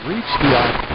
reached the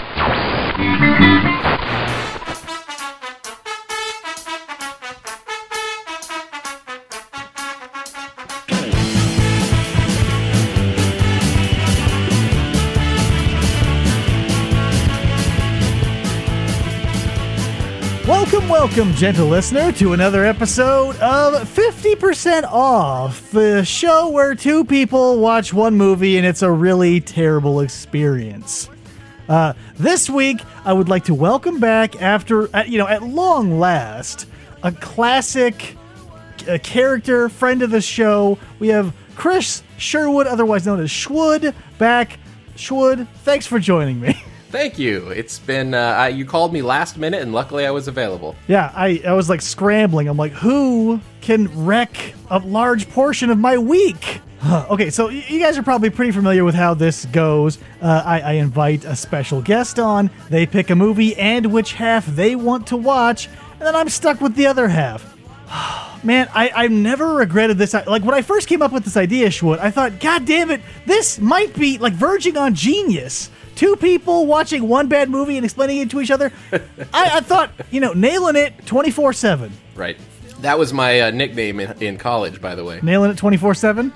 Welcome, gentle listener, to another episode of 50% Off, the show where two people watch one movie and it's a really terrible experience. This week, I would like to welcome back after, at long last, a classic character, friend of the show. We have Chris Sherwood, otherwise known as Schwood, back. Schwood, thanks for joining me. Thank you. It's been, you called me last minute, and luckily I was available. Yeah, I was like scrambling. I'm like, who can wreck a large portion of my week? Okay, so you guys are probably pretty familiar with how this goes. I invite a special guest on, they pick a movie and which half they want to watch, and then I'm stuck with the other half. Man, I've never regretted this. Like, when I first came up with this idea, Schwood, I thought, God damn it, this might be like verging on genius. Two people watching one bad movie and explaining it to each other. I thought, nailing it 24/7. Right. That was my nickname in college, by the way. Nailing it 24/7?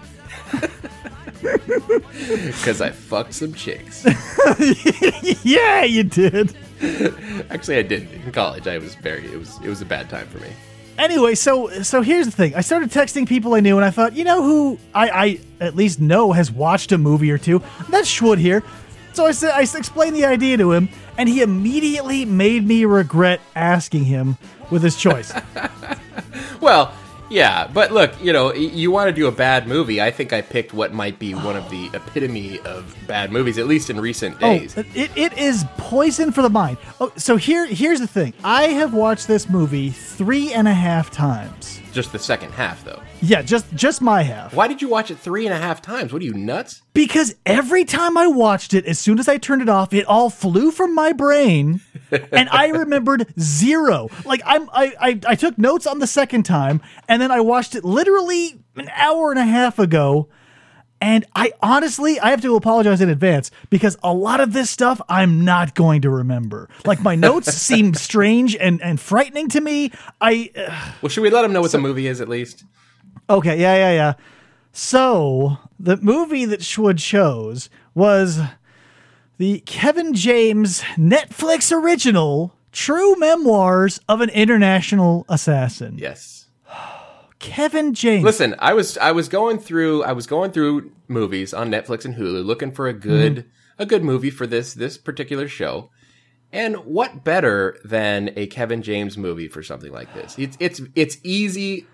Because I fucked some chicks. Yeah, you did. Actually, I didn't. In college, it was a bad time for me. Anyway, so here's the thing. I started texting people I knew, and I thought, who I at least know has watched a movie or two? That's Schwood here. So I explained the idea to him, and he immediately made me regret asking him with his choice. Well, yeah, but look, you want to do a bad movie. I think I picked what might be one of the epitome of bad movies, at least in recent days. Oh, it is poison for the mind. Oh, so here's the thing. I have watched this movie 3.5 times. Just the second half, though. Yeah, just my half. Why did you watch it 3.5 times? What are you, nuts? Because every time I watched it, as soon as I turned it off, it all flew from my brain, and I remembered zero. Like, I took notes on the second time, and then I watched it literally an hour and a half ago, and I have to apologize in advance, because a lot of this stuff I'm not going to remember. Like, my notes seem strange and frightening to me. Well, should we let them know what the movie is, at least? Okay, yeah. So, the movie that Schwood chose was the Kevin James Netflix original True Memoirs of an International Assassin. Yes. Kevin James. Listen, I was going through movies on Netflix and Hulu looking for a good movie for this particular show. And what better than a Kevin James movie for something like this? It's easy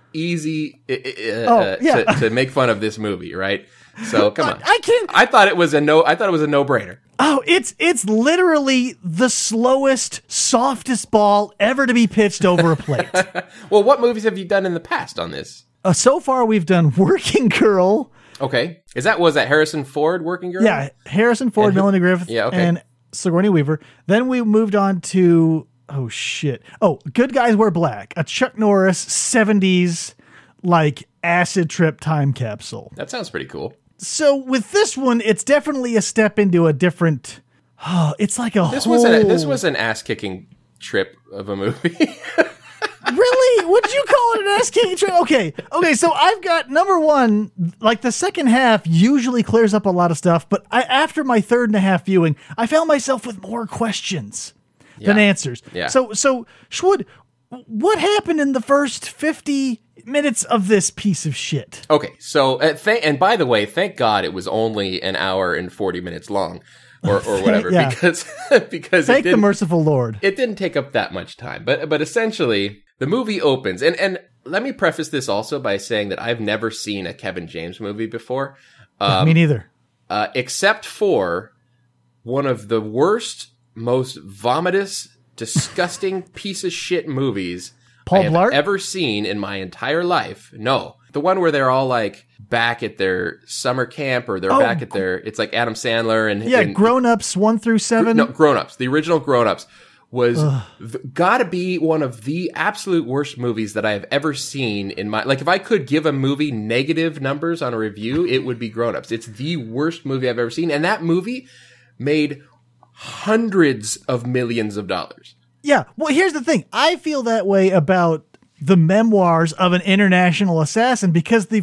to make fun of this movie, right? So come on. I thought it was a no-brainer. Oh, it's literally the slowest, softest ball ever to be pitched over a plate. Well, what movies have you done in the past on this? So far, we've done Working Girl. Okay, was that Harrison Ford, Working Girl? Yeah, Harrison Ford, Melanie Griffith, and Sigourney Weaver. Then we moved on to Good Guys Wear Black, a Chuck Norris 70s acid trip time capsule. That sounds pretty cool. So with this one, it's definitely a step into a different. It's like this was an ass kicking trip of a movie. Really? Would you call it an ass kicking trip? Okay. So I've got number one. Like, the second half usually clears up a lot of stuff, but after my third and a half viewing, I found myself with more questions than answers. Yeah. So Schwood, what happened in the first 50 minutes of this piece of shit? Okay, so and by the way, thank God it was only an hour and 40 minutes long, or whatever, Yeah. because thank the merciful Lord. It didn't take up that much time, but essentially the movie opens, and let me preface this also by saying that I've never seen a Kevin James movie before. Me neither. Except for one of the worst, most vomitous, disgusting piece of shit movies Paul I have Blart? ever seen in my entire life. No. The one where they're all like back at their summer camp, or they're back at it's like Adam Sandler and Grown Ups 1 through 7. No, Grown Ups. The original Grown Ups was gotta be one of the absolute worst movies that I have ever seen in my, like, if I could give a movie negative numbers on a review, it would be Grown Ups. It's the worst movie I've ever seen. And that movie made hundreds of millions of dollars. Yeah. Well, here's the thing. I feel that way about the memoirs of an international assassin because the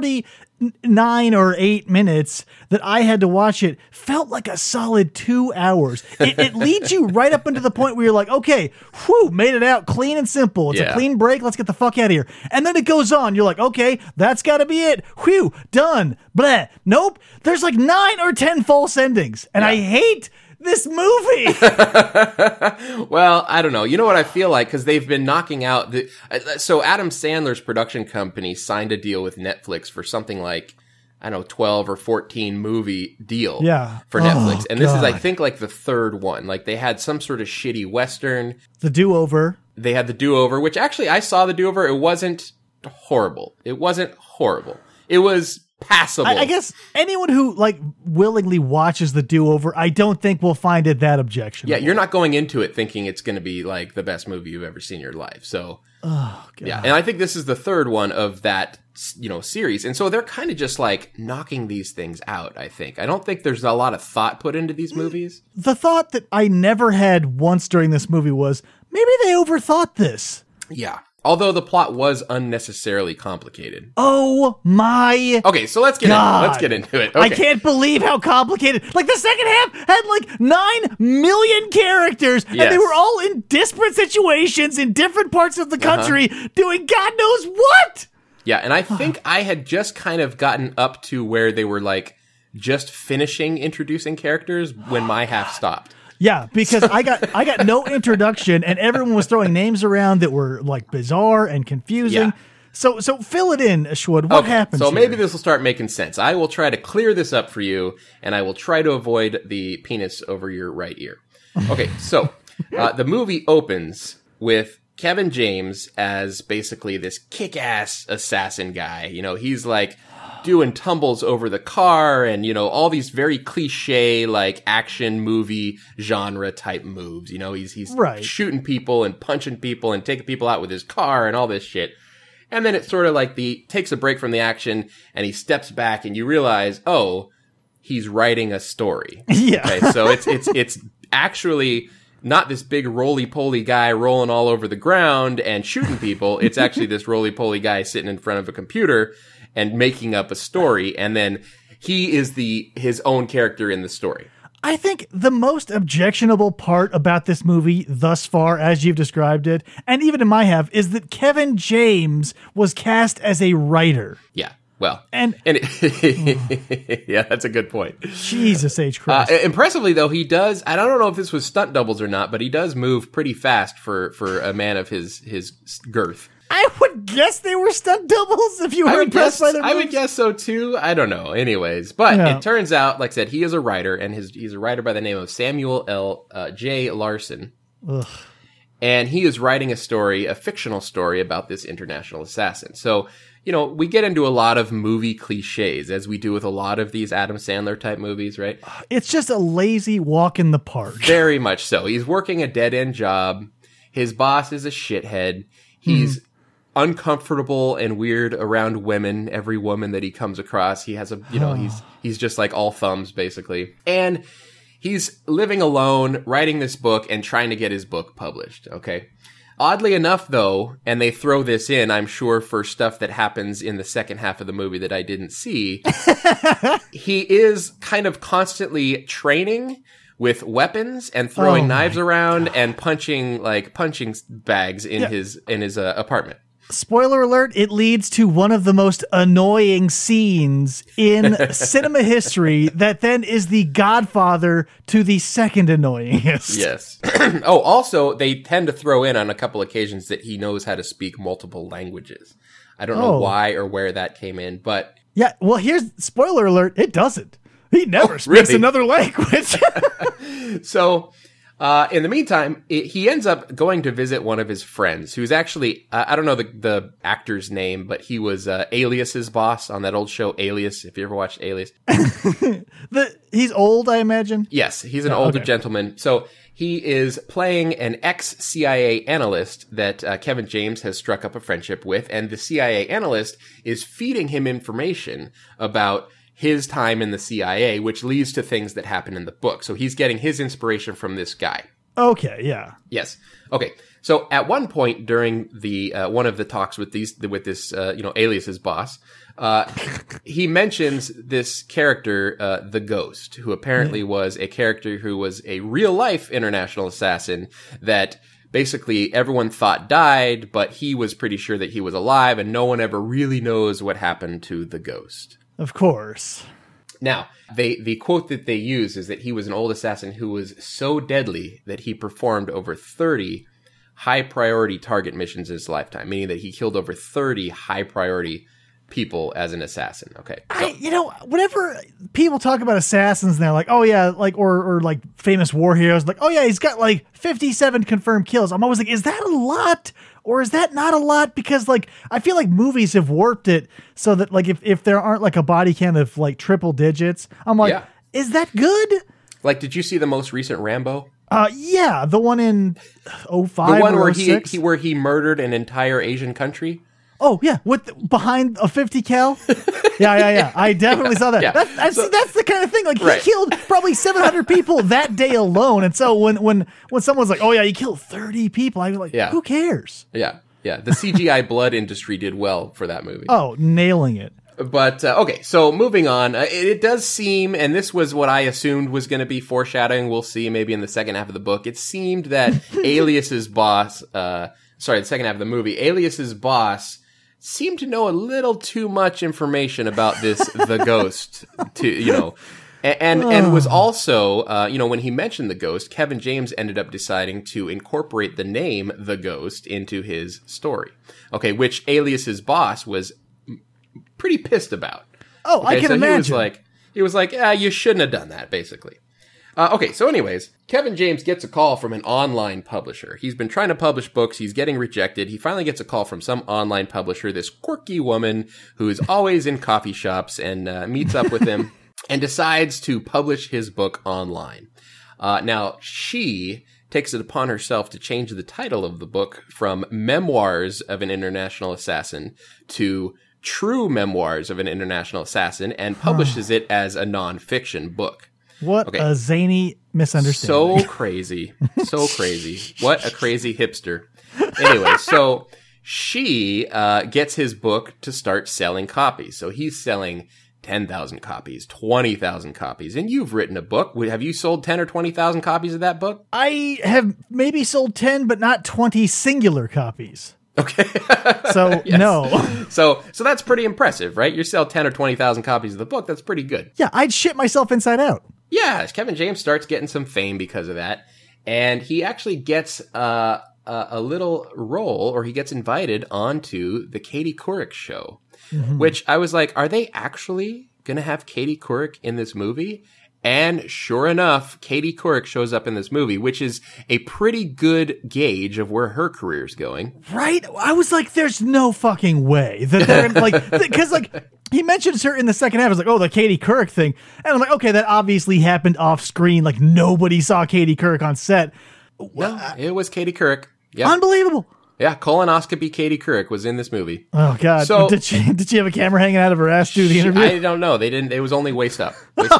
49 or 8 minutes that I had to watch it felt like a solid 2 hours. It leads you right up into the point where you're like, okay, whew, made it out clean and simple. It's a clean break. Let's get the fuck out of here. And then it goes on. You're like, okay, that's got to be it. Whew, done. Blah. Nope. There's like 9 or 10 false endings. And I hate this movie. Well, I don't know. You know what I feel like? Because they've been knocking out so Adam Sandler's production company signed a deal with Netflix for something like, I don't know, 12 or 14 movie deal for Netflix. And this is, I think, like the third one. Like they had some sort of shitty Western. The Do-Over. They had the Do-Over, which actually I saw the Do-Over. It wasn't horrible. It was passable. I guess anyone who like willingly watches the Do-Over, I don't think will find it that objectionable. Yeah, you're not going into it thinking it's going to be like the best movie you've ever seen in your life. So, yeah, and I think this is the third one of that, series. And so they're kind of just like knocking these things out, I think. I don't think there's a lot of thought put into these movies. The thought that I never had once during this movie was, maybe they overthought this. Yeah. Although the plot was unnecessarily complicated. Oh my! Okay, so let's get into it. Okay. I can't believe how complicated. Like the second half had like 9 million characters, and they were all in disparate situations in different parts of the country, doing God knows what. Yeah, and I think I had just kind of gotten up to where they were like just finishing introducing characters when my half stopped. Yeah, because I got no introduction, and everyone was throwing names around that were like bizarre and confusing. Yeah. So fill it in, Ashwood. What happens? So here? Maybe this will start making sense. I will try to clear this up for you, and I will try to avoid the penis over your right ear. Okay, so the movie opens with Kevin James as basically this kick-ass assassin guy. He's like doing tumbles over the car and, all these very cliche, like action movie genre type moves. He's shooting people and punching people and taking people out with his car and all this shit. And then it sort of like takes a break from the action and he steps back and you realize, oh, he's writing a story. Yeah. Okay, so it's actually not this big roly-poly guy rolling all over the ground and shooting people. It's actually this roly-poly guy sitting in front of a computer and making up a story, and then he is his own character in the story. I think the most objectionable part about this movie thus far, as you've described it, and even in my half, is that Kevin James was cast as a writer. Yeah, well, and yeah, that's a good point. Jesus H. Christ. Impressively, though, he does, I don't know if this was stunt doubles or not, but he does move pretty fast for a man of his girth. I would guess they were stunt doubles if you were impressed by their moves. I would guess so too. I don't know. Anyways, but it turns out, like I said, he is a writer, and he's a writer by the name of Samuel J. Larson. Ugh. And he is writing a fictional story about this international assassin. So, we get into a lot of movie cliches, as we do with a lot of these Adam Sandler type movies, right? It's just a lazy walk in the park. Very much so. He's working a dead-end job. His boss is a shithead. He's uncomfortable and weird around women. Every woman that he comes across, he has he's just like all thumbs basically. And he's living alone, writing this book and trying to get his book published. Okay. Oddly enough though, and they throw this in, I'm sure for stuff that happens in the second half of the movie that I didn't see, he is kind of constantly training with weapons and throwing knives around and punching bags in his apartment. Spoiler alert, it leads to one of the most annoying scenes in cinema history that then is the godfather to the second annoyingest. Yes. Also, they tend to throw in on a couple occasions that he knows how to speak multiple languages. I don't know why or where that came in, but... Yeah, well, here's... Spoiler alert, it doesn't. He never speaks another language. So... in the meantime, he ends up going to visit one of his friends, who's actually, I don't know the actor's name, but he was Alias's boss on that old show Alias, if you ever watched Alias. He's old, I imagine? Yes, he's an older gentleman. So he is playing an ex-CIA analyst that Kevin James has struck up a friendship with, and the CIA analyst is feeding him information about his time in the CIA, which leads to things that happen in the book. So he's getting his inspiration from this guy. Okay, yeah. Yes. Okay. So at one point during the one of the talks with this Alias's boss, he mentions this character, the Ghost, who apparently was a character who was a real life international assassin that basically everyone thought died, but he was pretty sure that he was alive, and no one ever really knows what happened to the Ghost. Of course. Now, the quote that they use is that he was an old assassin who was so deadly that he performed over 30 high-priority target missions in his lifetime, meaning that he killed over 30 high-priority people as an assassin. Okay. So, whenever people talk about assassins, and they're like, oh yeah, like, or like famous war heroes, like, oh yeah, he's got like 57 confirmed kills. I'm always like, is that a lot? Or is that not a lot? Because like, I feel like movies have warped it so that like, if there aren't like a body count of like triple digits, I'm like, is that good? Like, did you see the most recent Rambo? Yeah, the one in 05 the one or where 06? where he murdered an entire Asian country. Oh yeah, behind a 50 cal. Yeah. I definitely saw that. Yeah. That's the kind of thing. Like he killed probably 700 people that day alone. And so when someone's like, oh yeah, he killed 30 people, I was like, who cares? Yeah. The CGI blood industry did well for that movie. Oh, nailing it. But, okay, so moving on, it does seem, and this was what I assumed was going to be foreshadowing, we'll see maybe in the second half of the book, it seemed that Alias's boss, the second half of the movie, Alias's boss seemed to know a little too much information about this, the Ghost, and was also, when he mentioned the Ghost, Kevin James ended up deciding to incorporate the name The Ghost into his story. Okay, which Alias's boss was pretty pissed about. Oh, okay, I can imagine. He was like, you shouldn't have done that, basically. Okay, so anyways, Kevin James gets a call from an online publisher. He's been trying to publish books. He's getting rejected. He finally gets a call from some online publisher, this quirky woman who is always in coffee shops, and meets up with him and decides to publish his book online. Now, she takes it upon herself to change the title of the book from Memoirs of an International Assassin to True Memoirs of an International Assassin, and publishes it as a nonfiction book. What a zany misunderstanding. So crazy. What a crazy hipster. Anyway, so she gets his book to start selling copies. So he's selling 10,000 copies, 20,000 copies. And you've written a book. Have you sold 10 or 20,000 copies of that book? I have maybe sold 10, but not 20 singular copies. Okay. So, yes. No. So that's pretty impressive, right? You sell 10 or 20,000 copies of the book. That's pretty good. Yeah, I'd shit myself inside out. Yeah, Kevin James starts getting some fame because of that. And he actually gets a little role, or he gets invited onto the Katie Couric show, which I was like, are they actually going to have Katie Couric in this movie? And sure enough, Katie Couric shows up in this movie, which is a pretty good gauge of where her career's going. Right? I was like, there's no fucking way that they're like, because like he mentions her in the second half. It's like, oh, the Katie Couric thing. And I'm like, okay, that obviously happened off screen. Like nobody saw Katie Couric on set. No, it was Katie Couric. Yep. Unbelievable. Yeah, colonoscopy Katie Couric was in this movie. Oh God! So did she have a camera hanging out of her ass to do the interview? I don't know. They didn't. It was only waist up.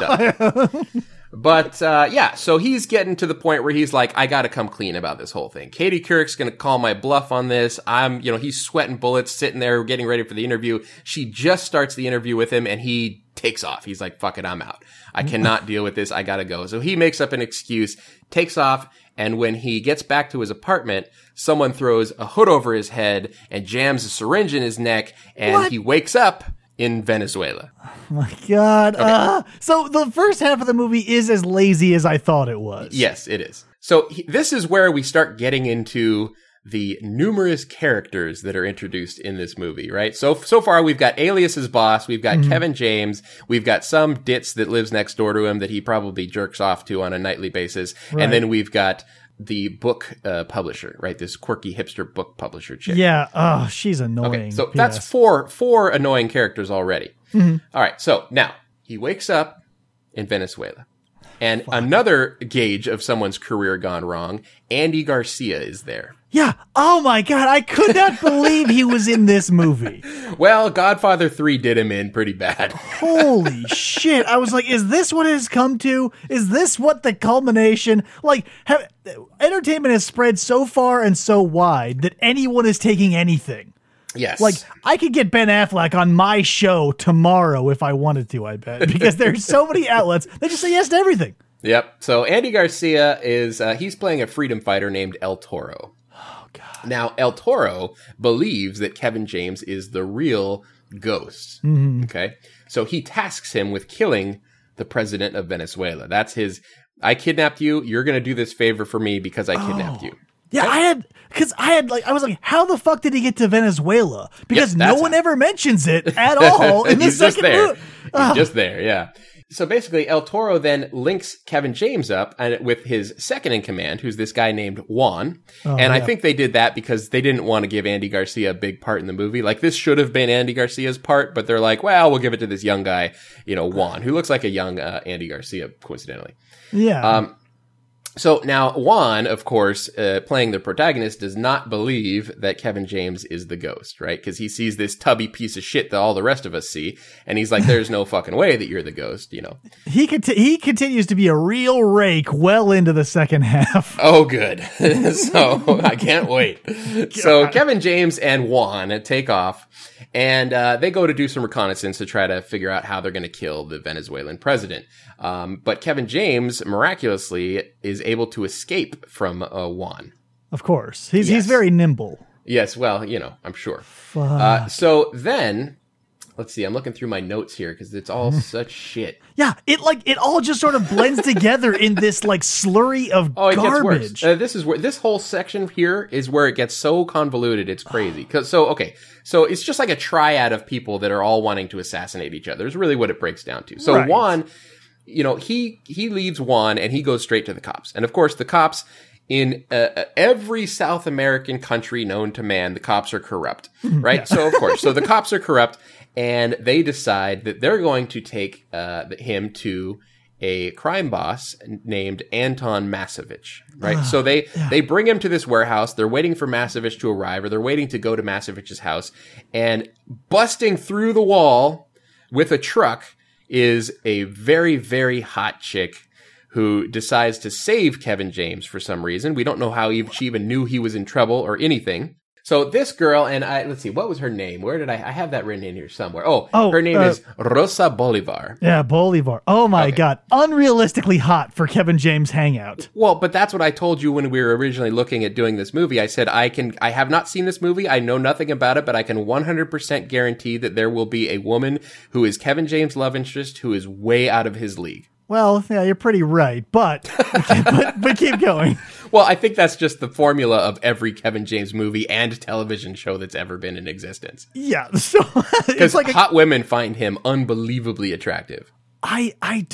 But so he's getting to the point where he's like, I got to come clean about this whole thing. Katie Couric's going to call my bluff on this. He's sweating bullets, sitting there getting ready for the interview. She just starts the interview with him, and he takes off. He's like, fuck it, I'm out. I cannot deal with this. I got to go. So he makes up an excuse, takes off. And when he gets back to his apartment, someone throws a hood over his head and jams a syringe in his neck, and he wakes up in Venezuela. Oh my God. Okay. So the first half of the movie is as lazy as I thought it was. Yes, it is. So this is where we start getting into the numerous characters that are introduced in this movie, right? So far we've got Alias's boss, we've got Kevin James, we've got some ditz that lives next door to him that he probably jerks off to on a nightly basis, right. And then we've got the book publisher, right? This quirky hipster book publisher chick. Yeah, oh, she's annoying. Okay, so that's four annoying characters already. All right, so now he wakes up in Venezuela. And another gauge of someone's career gone wrong, Andy Garcia is there. Yeah. Oh my God. I could not believe he was in this movie. Well, Godfather 3 did him in pretty bad. Holy shit. I was like, is this what it has come to? Is this what the culmination? Like, entertainment has spread so far and so wide that anyone is taking anything. Yes. Like, I could get Ben Affleck on my show tomorrow if I wanted to, I bet. Because there's so many outlets that just say yes to everything. Yep. So Andy Garcia is, he's playing a freedom fighter named El Toro. Oh, God. Now, El Toro believes that Kevin James is the real ghost. Mm-hmm. Okay. So he tasks him with killing the president of Venezuela. That's his, I kidnapped you. You're going to do this favor for me because I kidnapped you. Yeah, Okay? I was like, how the fuck did he get to Venezuela? Because Yep, no one ever mentions it at all in the He's just second there. movie. He's just there, yeah. So basically, El Toro then links Kevin James up with his second in command, who's this guy named Juan. I think they did that because they didn't want to give Andy Garcia a big part in the movie. Like, this should have been Andy Garcia's part, but they're like, well, we'll give it to this young guy, Juan, who looks like a young Andy Garcia, coincidentally. Yeah. So now Juan, of course, playing the protagonist, does not believe that Kevin James is the ghost, right? Because he sees this tubby piece of shit that all the rest of us see, and he's like, "There's no fucking way that you're the ghost," He continues to be a real rake well into the second half. Oh, good. So I can't wait. So Kevin James and Juan take off, and they go to do some reconnaissance to try to figure out how they're going to kill the Venezuelan president. But Kevin James miraculously is able to escape from Juan. Of course. He's very nimble. Yes, well, I'm sure. So then, let's see, I'm looking through my notes here because it's all such shit. Yeah, it all just sort of blends together in this slurry of it garbage. Gets worse. This whole section here is where it gets so convoluted, it's crazy. So it's just like a triad of people that are all wanting to assassinate each other is really what it breaks down to. So right. Juan, he leaves Juan and he goes straight to the cops. And of course, the cops in every South American country known to man, the cops are corrupt, right? Yeah. So of course, the cops are corrupt, and they decide that they're going to take him to a crime boss named Anton Masovich, right? So they bring him to this warehouse. They're waiting for Masovich to arrive, or they're waiting to go to Masovich's house, and busting through the wall with a truck is a very, very hot chick who decides to save Kevin James for some reason. We don't know how she even knew he was in trouble or anything. So this girl, and let's see, what was her name? Where did I have that written in here somewhere? Her name is Rosa Bolivar. Yeah, Bolivar. Oh my God. Unrealistically hot for Kevin James hangout. Well, but that's what I told you when we were originally looking at doing this movie. I said, I have not seen this movie. I know nothing about it, but I can 100% guarantee that there will be a woman who is Kevin James' love interest who is way out of his league. Well, yeah, you're pretty right, but keep going. Well, I think that's just the formula of every Kevin James movie and television show that's ever been in existence. Yeah, so because hot women find him unbelievably attractive. I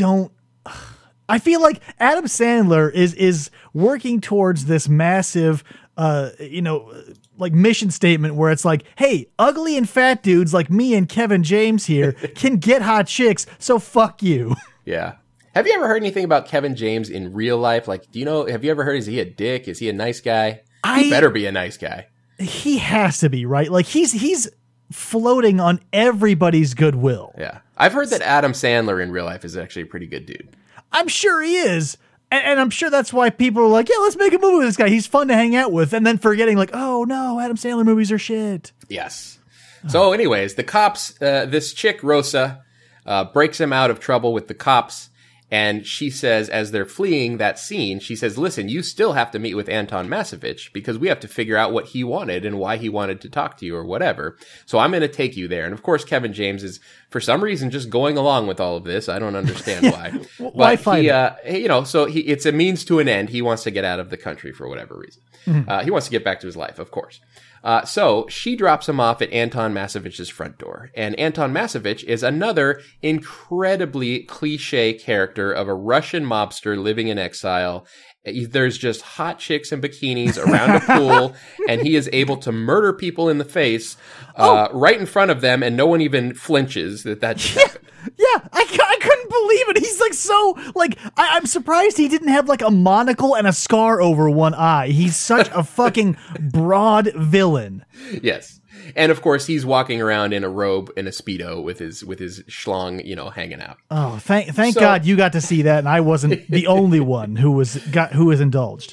feel like Adam Sandler is working towards this massive, mission statement where it's like, hey, ugly and fat dudes like me and Kevin James here can get hot chicks, so fuck you. Yeah. Have you ever heard anything about Kevin James in real life? Like, have you ever heard, is he a dick? Is he a nice guy? He better be a nice guy. He has to be, right? Like, he's floating on everybody's goodwill. Yeah. I've heard that Adam Sandler in real life is actually a pretty good dude. I'm sure he is. And I'm sure that's why people are like, yeah, let's make a movie with this guy. He's fun to hang out with. And then forgetting like, oh no, Adam Sandler movies are shit. Yes. So anyways, the cops, this chick, Rosa, breaks him out of trouble with the cops. And she says, as they're fleeing that scene, she says, listen, you still have to meet with Anton Masovich because we have to figure out what he wanted and why he wanted to talk to you or whatever. So I'm going to take you there. And of course, Kevin James is, for some reason, just going along with all of this. I don't understand why. Why fight it's a means to an end. He wants to get out of the country for whatever reason. Mm-hmm. He wants to get back to his life, of course. So she drops him off at Anton Masovich's front door. And Anton Masovich is another incredibly cliche character of a Russian mobster living in exile. There's just hot chicks in bikinis around a pool, and he is able to murder people in the face right in front of them, and no one even flinches that just happened. Yeah, I couldn't believe it. He's like so, like, I'm surprised he didn't have like a monocle and a scar over one eye. He's such a fucking broad villain. Yes. And of course, he's walking around in a robe and a Speedo with his schlong, hanging out. Oh, thank God you got to see that, and I wasn't the only one who was indulged.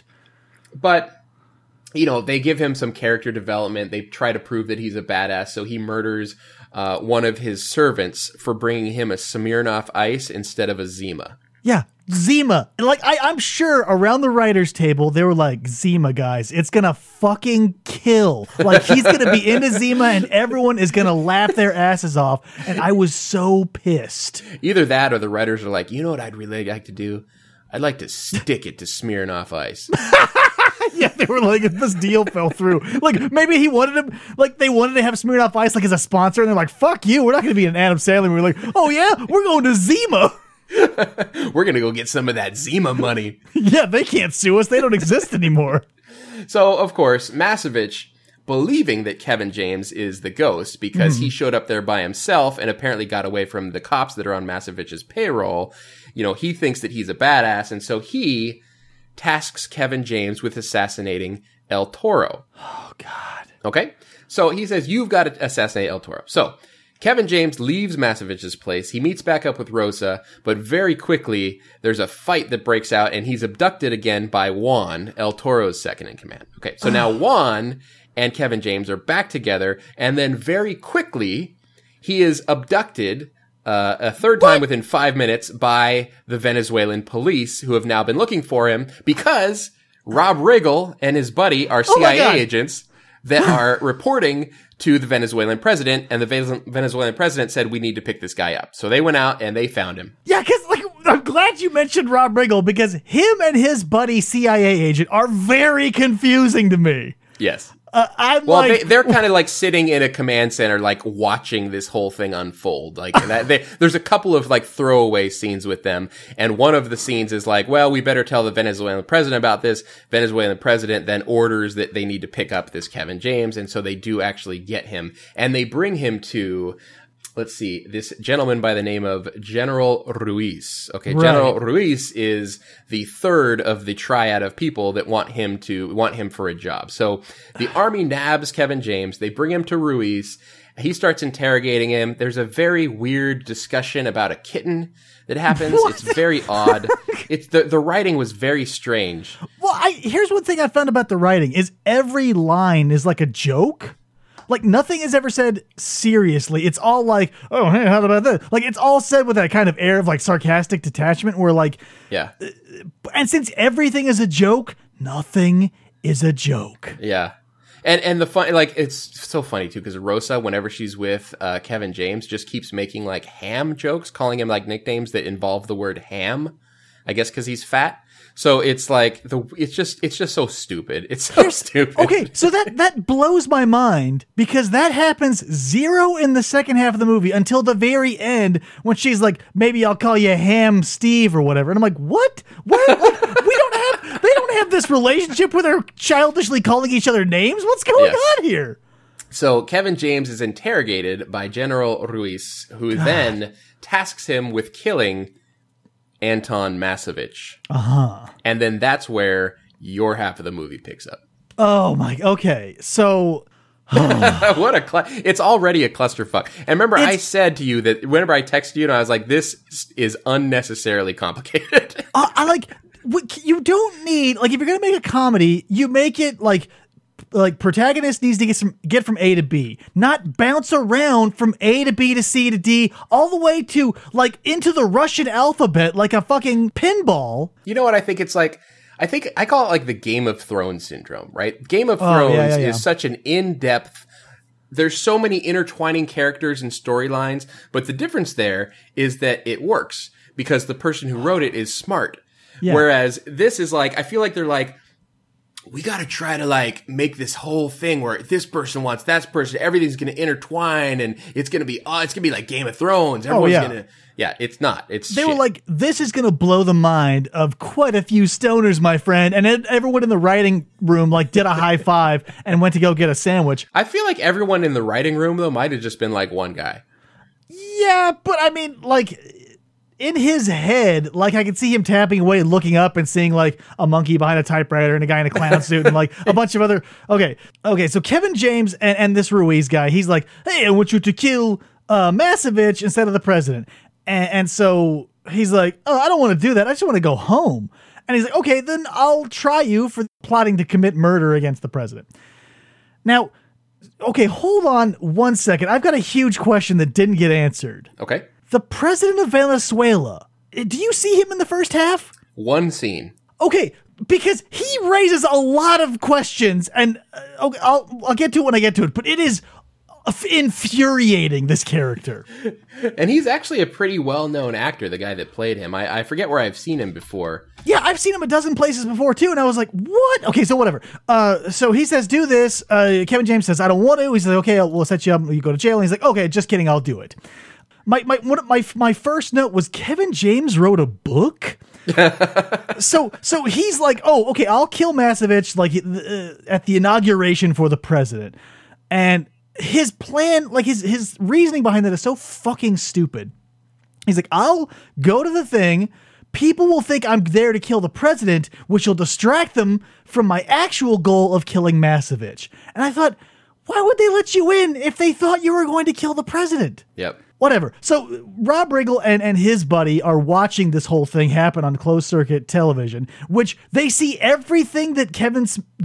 But they give him some character development. They try to prove that he's a badass, so he murders one of his servants for bringing him a Smirnoff Ice instead of a Zima. Yeah, Zima. Like, I'm sure around the writer's table, they were like, Zima, guys, it's gonna fucking kill. Like, he's gonna be into Zima, and everyone is gonna laugh their asses off. And I was so pissed. Either that or the writers are like, you know what I'd really like to do? I'd like to stick it to Smirnoff Ice. Yeah, they were like, if this deal fell through, like, maybe he wanted him, like, they wanted to have Smirnoff Ice, like, as a sponsor, and they're like, fuck you, we're not going to be an Adam Sandler. We're like, oh, yeah, we're going to Zima. We're going to go get some of that Zima money. Yeah, they can't sue us. They don't exist anymore. So, of course, Masovich, believing that Kevin James is the ghost because he showed up there by himself and apparently got away from the cops that are on Masovich's payroll, he thinks that he's a badass, and so he tasks Kevin James with assassinating El Toro. Oh, God. Okay? So he says, you've got to assassinate El Toro. So Kevin James leaves Masovich's place. He meets back up with Rosa, but very quickly there's a fight that breaks out, and he's abducted again by Juan, El Toro's second in command. Okay, so now Juan and Kevin James are back together, and then very quickly he is abducted a third time within 5 minutes by the Venezuelan police, who have now been looking for him because Rob Riggle and his buddy are CIA agents that are reporting to the Venezuelan president, and the Venezuelan president said, we need to pick this guy up. So they went out and they found him. Yeah, because I'm glad you mentioned Rob Riggle, because him and his buddy CIA agent are very confusing to me. Yes. They're kind of like sitting in a command center, like watching this whole thing unfold. Like there's a couple of like throwaway scenes with them, and one of the scenes is like, well, we better tell the Venezuelan president about this. Venezuelan president then orders that they need to pick up this Kevin James, and so they do actually get him, and they bring him to, let's see, this gentleman by the name of General Ruiz. Okay, right. General Ruiz is the third of the triad of people that want him for a job. So the army nabs Kevin James. They bring him to Ruiz. He starts interrogating him. There's a very weird discussion about a kitten that happens. What? It's very odd. It's the writing was very strange. Well, here's one thing I found about the writing is every line is like a joke. Like, nothing is ever said seriously. It's all like, oh, hey, how about this? Like, it's all said with that kind of air of, like, sarcastic detachment where, like... Yeah. And since everything is a joke, nothing is a joke. Yeah. And the fun, like, it's so funny, too, because Rosa, whenever she's with Kevin James, just keeps making, like, ham jokes, calling him, like, nicknames that involve the word ham. I guess because he's fat. So it's like it's just so stupid. It's so stupid. Okay, so that blows my mind because that happens zero in the second half of the movie until the very end when she's like, maybe I'll call you Ham Steve or whatever. And I'm like, what? What? Like, they don't have this relationship where they're childishly calling each other names. What's going on here? So Kevin James is interrogated by General Ruiz, who then tasks him with killing Anton Masovich. And then that's where your half of the movie picks up. Oh my, okay. So it's already a clusterfuck. And remember, I said to you that whenever I texted you, and I was like, this is unnecessarily complicated. You don't need, like, if you're going to make a comedy, you make it like protagonist needs to get from A to B, not bounce around from A to B to C to D all the way to like into the Russian alphabet like a fucking pinball. You know what I think it's like? I think I call it like the Game of Thrones syndrome, right? Game of Thrones is such an in-depth. There's so many intertwining characters and storylines, but the difference there is that it works because the person who wrote it is smart. Yeah. Whereas this is like, I feel like they're like, we got to try to like make this whole thing where this person wants that person. Everything's going to intertwine and it's going to be like Game of Thrones. Everyone's going to, it's not. They were like, this is going to blow the mind of quite a few stoners, my friend. And everyone in the writing room like did a high five and went to go get a sandwich. I feel like everyone in the writing room though might have just been like one guy. Yeah, but I mean, like, in his head, like, I could see him tapping away, looking up and seeing, like, a monkey behind a typewriter and a guy in a clown suit and, like, a bunch of other... Okay, so Kevin James and this Ruiz guy, he's like, hey, I want you to kill Masovich instead of the president. And so he's like, oh, I don't want to do that. I just want to go home. And he's like, okay, then I'll try you for plotting to commit murder against the president. Now, okay, hold on 1 second. I've got a huge question that didn't get answered. Okay. The president of Venezuela, do you see him in the first half? One scene. Okay, because he raises a lot of questions, and okay, I'll get to it when I get to it, but it is infuriating, this character. And he's actually a pretty well-known actor, the guy that played him. I forget where I've seen him before. Yeah, I've seen him a dozen places before, too, and I was like, what? Okay, so whatever. So he says, do this. Kevin James says, I don't want to. He says, okay, we'll set you up. You go to jail. And he's like, okay, just kidding, I'll do it. My first note was Kevin James wrote a book? So he's like, oh, okay, I'll kill Masovich like at the inauguration for the president. And his plan, like his reasoning behind that is so fucking stupid. He's like, I'll go to the thing. People will think I'm there to kill the president, which will distract them from my actual goal of killing Masovich. And I thought, why would they let you in if they thought you were going to kill the president? Yep. Whatever. So Rob Riggle and his buddy are watching this whole thing happen on closed circuit television, which they see everything that Kevin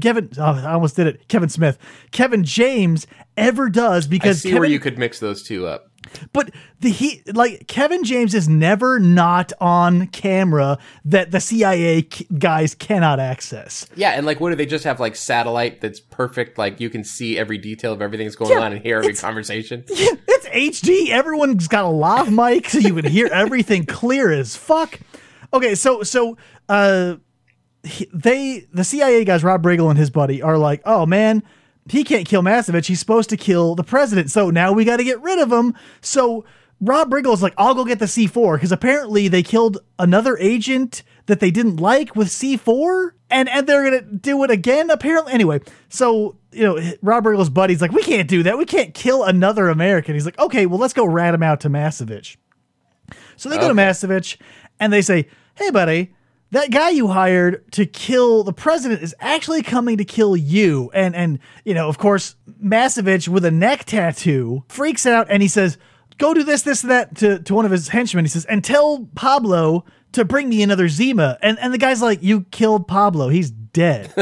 James ever does, because I see where you could mix those two up. But Kevin James is never not on camera that the CIA guys cannot access. Yeah, and like, what do they just have, like, satellite that's perfect? Like, you can see every detail of everything that's going on and hear every conversation. Yeah, it's HD. Everyone's got a lav mic, so you can hear everything clear as fuck. Okay, so the CIA guys, Rob Riggle and his buddy, are like, oh man, he can't kill Masovich. He's supposed to kill the president. So now we got to get rid of him. So Rob Riggle's like, I'll go get the C4, because apparently they killed another agent that they didn't like with C4, and they're going to do it again, apparently. Anyway, so, Rob Riggle's buddy's like, we can't do that. We can't kill another American. He's like, okay, well, let's go rat him out to Masovich. So they go to Masovich, and they say, hey, buddy, that guy you hired to kill the president is actually coming to kill you. And of course, Masovich with a neck tattoo freaks out, and he says, go do this, and that to one of his henchmen. He says, and tell Pablo to bring me another Zima. And the guy's like, you killed Pablo. He's dead.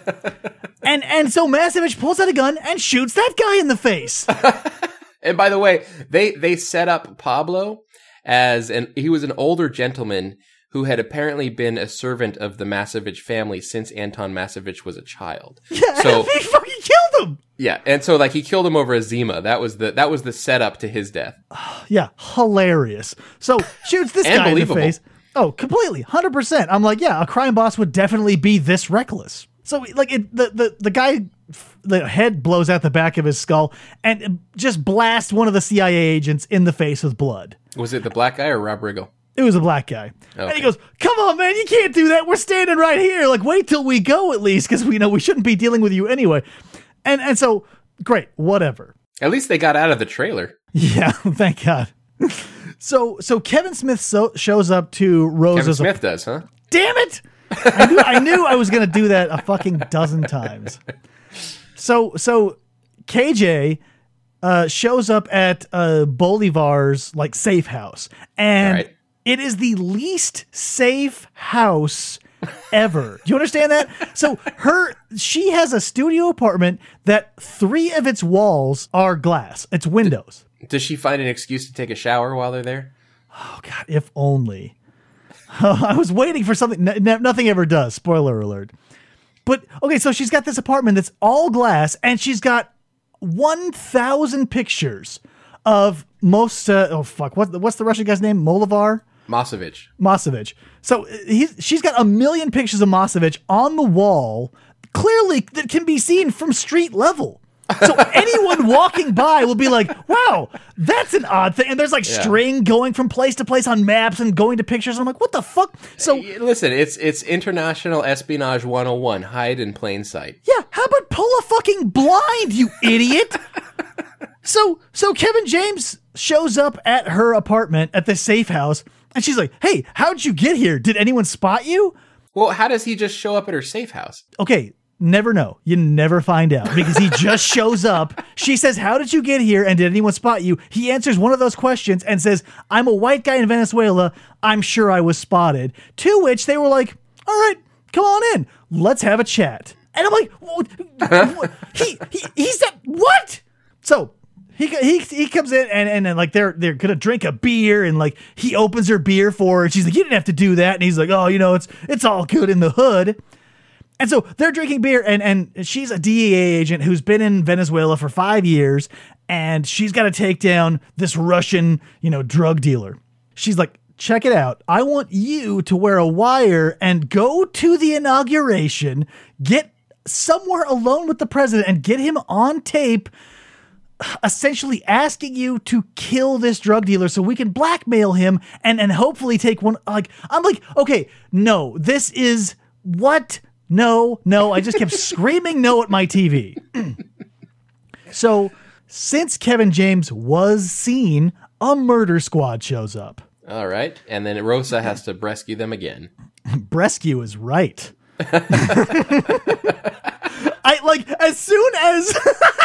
and so Masovich pulls out a gun and shoots that guy in the face. And by the way, they set up Pablo as he was an older gentleman who had apparently been a servant of the Masovich family since Anton Masovich was a child. Yeah, so he fucking killed him. Yeah, and so like he killed him over a Zima. That was the setup to his death. Yeah, hilarious. So shoots this guy in the face. Oh, completely, 100%. I'm like, yeah, a crime boss would definitely be this reckless. So like the guy, the head blows out the back of his skull and just blasts one of the CIA agents in the face with blood. Was it the black guy or Rob Riggle? It was a black guy. Okay. And he goes, come on, man, you can't do that. We're standing right here. Like, wait till we go at least, because we shouldn't be dealing with you anyway. And so, great, whatever. At least they got out of the trailer. Yeah, thank God. So Kevin Smith shows up to Rose's... Kevin Smith does, huh? Damn it! I knew I was going to do that a fucking dozen times. So KJ... shows up at Bolivar's like safe house, and it is the least safe house ever. Do you understand that? So she has a studio apartment that 3 of its walls are glass. It's windows. Does she find an excuse to take a shower while they're there? Oh God, if only. I was waiting for something. Nothing ever does. Spoiler alert. But okay, so she's got this apartment that's all glass, and she's got 1,000 pictures of what's the Russian guy's name? Masovich. So she's got 1 million pictures of Masovich on the wall, clearly that can be seen from street level. So anyone walking by will be like, wow, that's an odd thing. And there's like string going from place to place on maps and going to pictures. And I'm like, what the fuck? So listen, it's international espionage 101, hide in plain sight. Yeah, how about pull a fucking blind, you idiot? So Kevin James shows up at her apartment at the safe house, and she's like, hey, how'd you get here? Did anyone spot you? Well, how does he just show up at her safe house? Okay, never know. You never find out because he just shows up. She says, how did you get here and did anyone spot you? He answers one of those questions and says, I'm a white guy in Venezuela. I'm sure I was spotted. To which they were like, all right, come on in. Let's have a chat. And I'm like, he said, what? So he comes in and like they're gonna drink a beer and like he opens her beer for her and she's like, you didn't have to do that. And he's like, oh, it's all good in the hood. And so they're drinking beer and she's a DEA agent who's been in Venezuela for 5 years and she's got to take down this Russian, drug dealer. She's like, check it out. I want you to wear a wire and go to the inauguration, get somewhere alone with the president and get him on tape essentially asking you to kill this drug dealer so we can blackmail him and hopefully take one. Like, I'm like, okay, no, this is what? No, I just kept screaming no at my TV. So since Kevin James was seen, a murder squad shows up. All right. And then Rosa has to rescue them again. Rescue is right. I like as soon as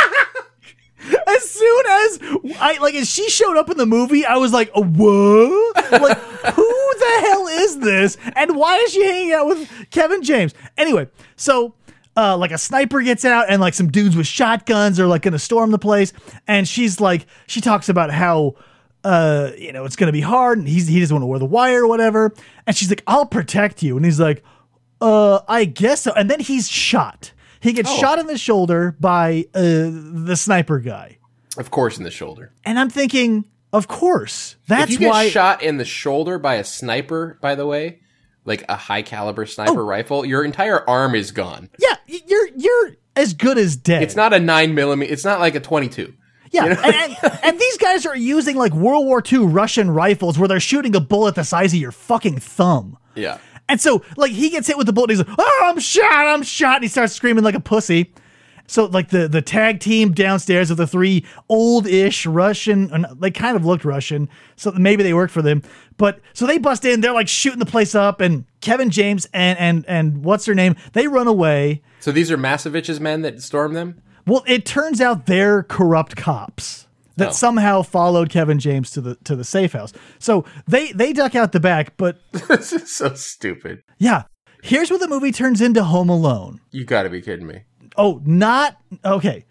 as she showed up in the movie, I was like, what? Like, who the hell is this? And why is she hanging out with Kevin James? Anyway, so like a sniper gets out and like some dudes with shotguns are like going to storm the place. And she's like, she talks about how, it's going to be hard and he doesn't want to wear the wire or whatever. And she's like, I'll protect you. And he's like, I guess so. And then he's shot. He gets shot in the shoulder by the sniper guy. Of course, in the shoulder. And I'm thinking, of course. That's if you why. Get shot in the shoulder by a sniper, by the way, like a high caliber sniper rifle, your entire arm is gone. Yeah, you're as good as dead. It's not a 9mm. It's not like a 22. Yeah, and these guys are using like World War II Russian rifles where they're shooting a bullet the size of your fucking thumb. Yeah. And so, like, he gets hit with the bullet. And he's like, oh, I'm shot. And he starts screaming like a pussy. So, like, the tag team downstairs of the three old-ish Russian, they kind of looked Russian, so maybe they worked for them. But, so they bust in. They're, like, shooting the place up. And Kevin James and what's her name? They run away. So these are Masovich's men that storm them? Well, it turns out they're corrupt cops that somehow followed Kevin James to the safe house. So they duck out the back, but this is so stupid. Yeah. Here's what the movie turns into Home Alone. You gotta be kidding me. Oh, not okay.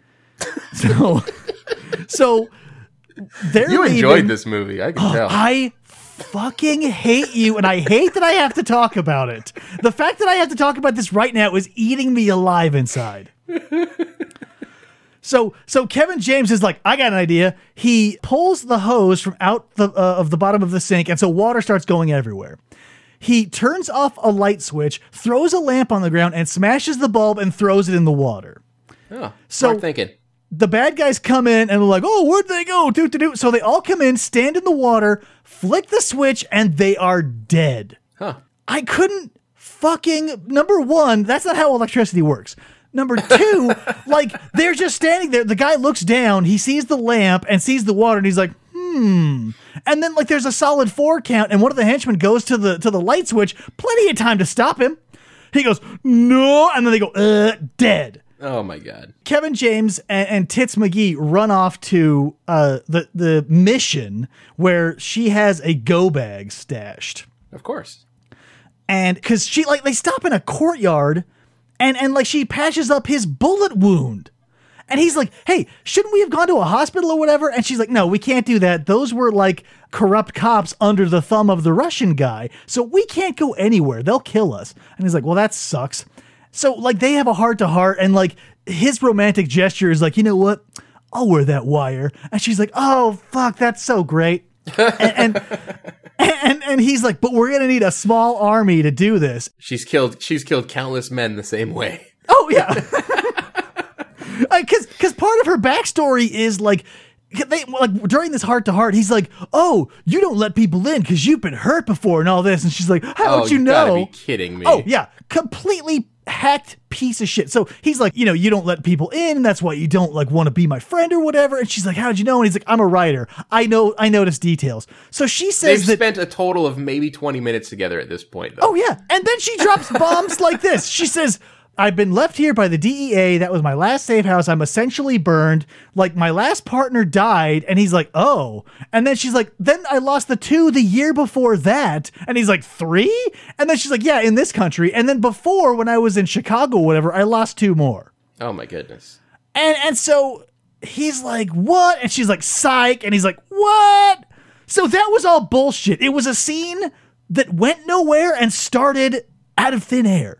So they're You enjoyed this movie, I can tell. I fucking hate you, and I hate that I have to talk about it. The fact that I have to talk about this right now is eating me alive inside. So Kevin James is like, I got an idea. He pulls the hose from out of the bottom of the sink, and so water starts going everywhere. He turns off a light switch, throws a lamp on the ground, and smashes the bulb and throws it in the water. Oh, so smart thinking. The bad guys come in and they're like, oh, where'd they go? Do. So they all come in, stand in the water, flick the switch, and they are dead. Huh. I couldn't fucking, number one, that's not how electricity works. Number two, like, they're just standing there. The guy looks down, he sees the lamp and sees the water, and he's like, And then, like, there's a solid 4 count, and one of the henchmen goes to the light switch. Plenty of time to stop him. He goes, no, and then they go, dead. Oh, my God. Kevin James and Tits McGee run off to the mission where she has a go bag stashed. Of course. And because she, like, they stop in a courtyard, and like, she patches up his bullet wound. And he's like, hey, shouldn't we have gone to a hospital or whatever? And she's like, no, we can't do that. Those were like corrupt cops under the thumb of the Russian guy. So we can't go anywhere. They'll kill us. And he's like, well, that sucks. So like, they have a heart to heart, and like, his romantic gesture is like, you know what? I'll wear that wire. And she's like, oh, fuck, that's so great. and he's like, but we're going to need a small army to do this. She's killed countless men the same way. Oh, yeah. Because part of her backstory is like, during this heart to heart, he's like, oh, you don't let people in because you've been hurt before and all this. And she's like, how would you know? You gotta be kidding me. Oh, yeah. Completely hacked piece of shit. So he's like, you don't let people in, and that's why you don't like want to be my friend or whatever. And she's like, how'd you know? And he's like, I'm a writer. I notice details. So she says they've spent a total of maybe 20 minutes together at this point, though. Oh yeah. And then she drops bombs like this. She says, I've been left here by the DEA. That was my last safe house. I'm essentially burned. Like, my last partner died. And he's like, oh. And then she's like, then I lost the 2 the year before that. And he's like, 3? And then she's like, yeah, in this country. And then before, when I was in Chicago or whatever, I lost 2 more. Oh my goodness. And so he's like, what? And she's like, psych. And he's like, what? So that was all bullshit. It was a scene that went nowhere and started out of thin air.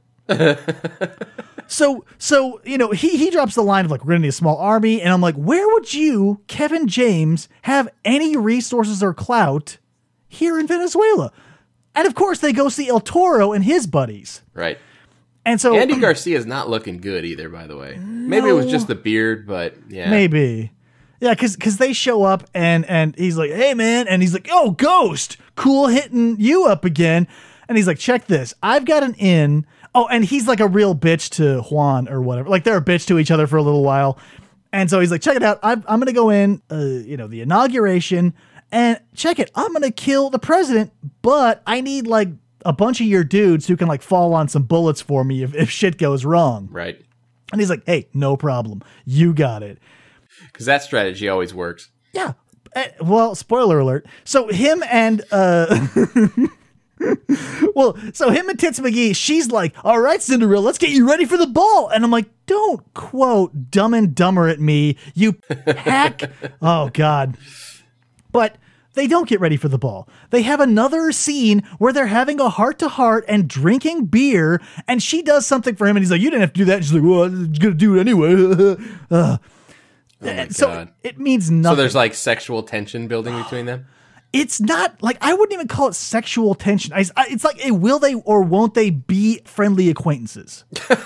So he drops the line of like, we're gonna need a small army, and I'm like, where would you, Kevin James, have any resources or clout here in Venezuela? And of course they go see El Toro and his buddies. Right. And so Andy Garcia's not looking good either, by the way. Maybe it was just the beard, but yeah. Maybe. Yeah, because they show up and he's like, hey man, and he's like, oh, Ghost, cool hitting you up again. And he's like, check this, I've got an inn. Oh, and he's like a real bitch to Juan or whatever. Like, they're a bitch to each other for a little while. And so he's like, check it out. I'm going to go in, the inauguration, and check it. I'm going to kill the president, but I need like a bunch of your dudes who can like fall on some bullets for me if shit goes wrong. Right. And he's like, hey, no problem. You got it. Because that strategy always works. Yeah. Well, spoiler alert. So him and... so him and Tits McGee, she's like, all right, Cinderella, let's get you ready for the ball. And I'm like, don't quote Dumb and Dumber at me, you hack. Oh, God. But they don't get ready for the ball. They have another scene where they're having a heart-to-heart and drinking beer, and she does something for him, and he's like, you didn't have to do that. And she's like, well, I'm going to do it anyway. Oh my so God. It means nothing. So there's like sexual tension building between them? It's not like, I wouldn't even call it sexual tension. It's like a will they or won't they be friendly acquaintances.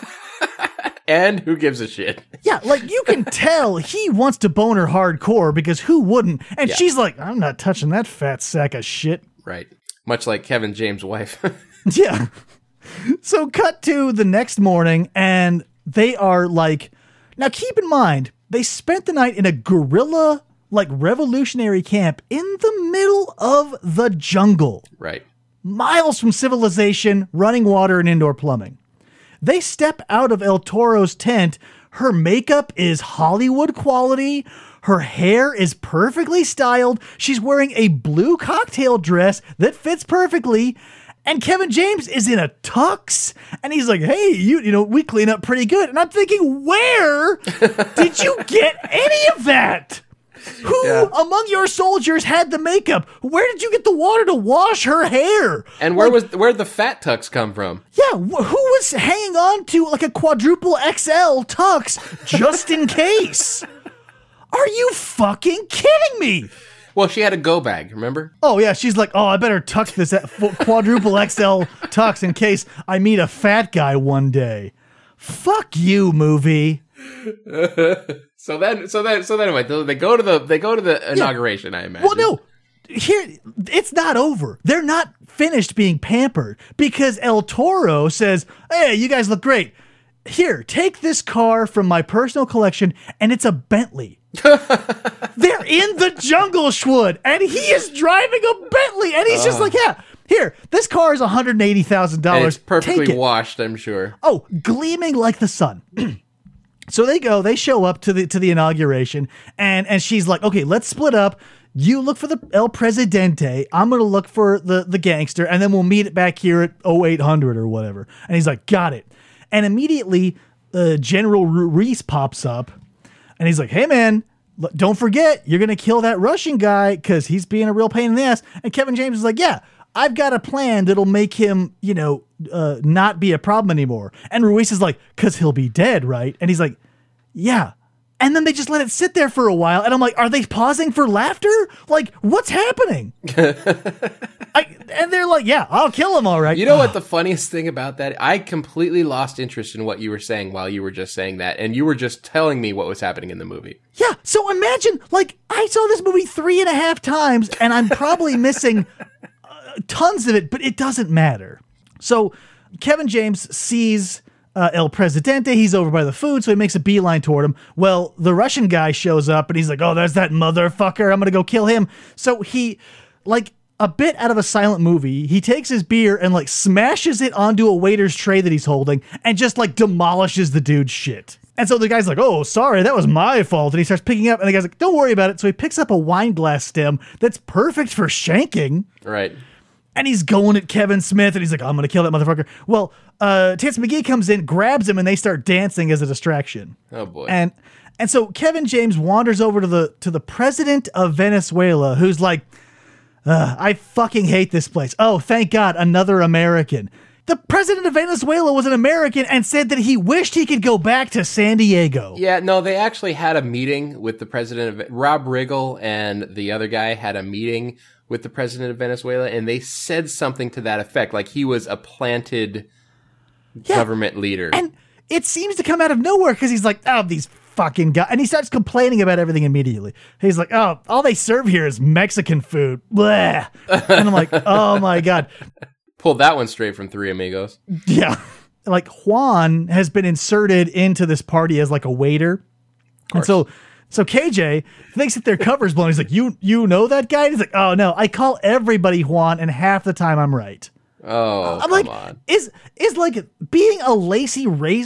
And who gives a shit? Yeah, like you can tell he wants to bone her hardcore because who wouldn't? And she's like, I'm not touching that fat sack of shit. Right. Much like Kevin James' wife. Yeah. So cut to the next morning and they are like, now keep in mind, they spent the night in a guerrilla like revolutionary camp in the middle of the jungle. Right. Miles from civilization, running water, and indoor plumbing. They step out of El Toro's tent. Her makeup is Hollywood quality. Her hair is perfectly styled. She's wearing a blue cocktail dress that fits perfectly. And Kevin James is in a tux. And he's like, hey, we clean up pretty good. And I'm thinking, where did you get any of that? Who among your soldiers had the makeup? Where did you get the water to wash her hair? And where'd the fat tux come from? Yeah, who was hanging on to like a quadruple XL tux just in case? Are you fucking kidding me? Well, she had a go bag, remember? Oh, yeah, she's like, I better tuck this quadruple XL tux in case I meet a fat guy one day. Fuck you, movie. So then, wait, they go to the inauguration, I imagine. Well, no, here it's not over. They're not finished being pampered because El Toro says, "Hey, you guys look great. Here, take this car from my personal collection, and it's a Bentley." They're in the jungle, Schwood, and he is driving a Bentley, and he's just like, "Yeah, here, this car is $180,000. It's perfectly washed, I'm sure. Oh, gleaming like the sun." So they show up to the inauguration, and she's like, okay, let's split up. You look for the El Presidente. I'm going to look for the gangster, and then we'll meet it back here at 0800 or whatever. And he's like, got it. And immediately, General Ruiz pops up, and he's like, hey, man, don't forget, you're going to kill that Russian guy because he's being a real pain in the ass. And Kevin James is like, yeah, I've got a plan that'll make him, not be a problem anymore. And Ruiz is like, because he'll be dead, right? And he's like, yeah. And then they just let it sit there for a while. And I'm like, are they pausing for laughter? Like, what's happening? And they're like, yeah, I'll kill him, all right. You know what the funniest thing about that? I completely lost interest in what you were saying while you were just saying that. And you were just telling me what was happening in the movie. Yeah, so imagine, like, I saw this movie 3.5 times, and I'm probably missing tons of it, but it doesn't matter. So Kevin James sees El Presidente. He's over by the food, so he makes a beeline toward him. Well, the Russian guy shows up, and he's like, oh, there's that motherfucker. I'm going to go kill him. So he, like a bit out of a silent movie, he takes his beer and like smashes it onto a waiter's tray that he's holding and just like demolishes the dude's shit. And so the guy's like, oh, sorry, that was my fault. And he starts picking up, and the guy's like, don't worry about it. So he picks up a wine glass stem that's perfect for shanking. Right. And he's going at Kevin Smith, and he's like, I'm going to kill that motherfucker. Well, Terrence McGee comes in, grabs him, and they start dancing as a distraction. Oh, boy. And so Kevin James wanders over to the president of Venezuela, who's like, I fucking hate this place. Oh, thank God, another American. The president of Venezuela was an American and said that he wished he could go back to San Diego. Yeah, no, they actually had a meeting with the president of Rob Riggle, and the other guy had a meeting with the president of Venezuela, and they said something to that effect, like he was a planted government leader. And it seems to come out of nowhere because he's like, oh, these fucking guys. And he starts complaining about everything immediately. He's like, oh, all they serve here is Mexican food. Blah. And I'm like, oh my God. Pulled that one straight from Three Amigos. Yeah. Like Juan has been inserted into this party as like a waiter. And so KJ thinks that their cover's blown. He's like, you know that guy? And he's like, oh no, I call everybody Juan and half the time I'm right. Oh, I'm like, on. Is like being a lazy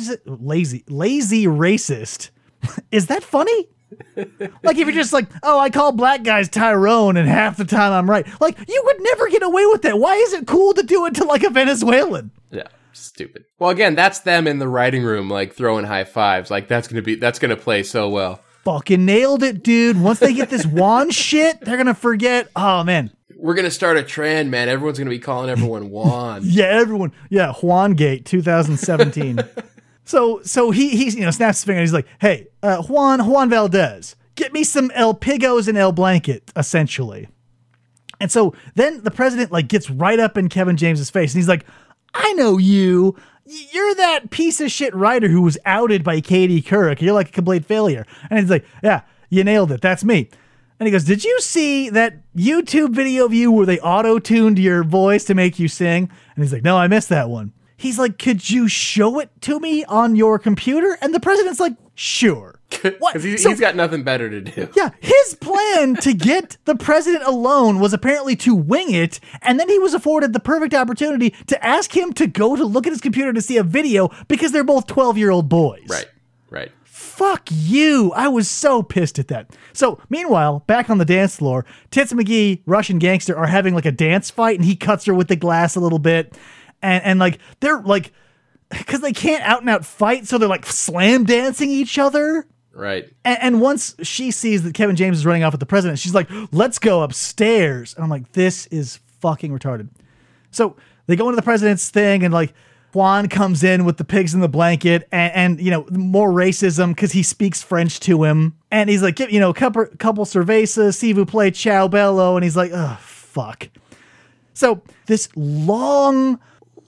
racist, is that funny? Like if you're just like, oh, I call black guys Tyrone and half the time I'm right. Like you would never get away with that. Why is it cool to do it to like a Venezuelan? Yeah, stupid. Well, again, that's them in the writing room, like throwing high fives. Like that's gonna play so well. Fucking nailed it, dude. Once they get this Juan shit, they're gonna forget. Oh man. We're going to start a trend, man. Everyone's going to be calling everyone Juan. Yeah, everyone. Yeah, Juan-gate 2017. So he snaps his finger and he's like, hey, Juan Valdez, get me some El Pigos and El Blanket, essentially. And so then the president like gets right up in Kevin James's face and he's like, I know you. You're that piece of shit writer who was outed by Katie Couric. You're like a complete failure. And he's like, yeah, you nailed it. That's me. And he goes, did you see that YouTube video of you where they auto-tuned your voice to make you sing? And he's like, no, I missed that one. He's like, could you show it to me on your computer? And the president's like, sure. Because he's got nothing better to do. Yeah, his plan to get the president alone was apparently to wing it, and then he was afforded the perfect opportunity to ask him to go to look at his computer to see a video because they're both 12-year-old boys. Right. Fuck you. I was so pissed at that. So, meanwhile, back on the dance floor, Tits McGee, Russian gangster, are having like a dance fight, and he cuts her with the glass a little bit. And like, they're like, because they can't out and out fight, so they're like slam dancing each other. Right. And once she sees that Kevin James is running off with the president, she's like, let's go upstairs. And I'm like, this is fucking retarded. So they go into the president's thing, and like, Juan comes in with the pigs in the blanket and you know, more racism because he speaks French to him. And he's like, you know, couple cervezas, si vous plaît, ciao bello. And he's like, oh, fuck. So this long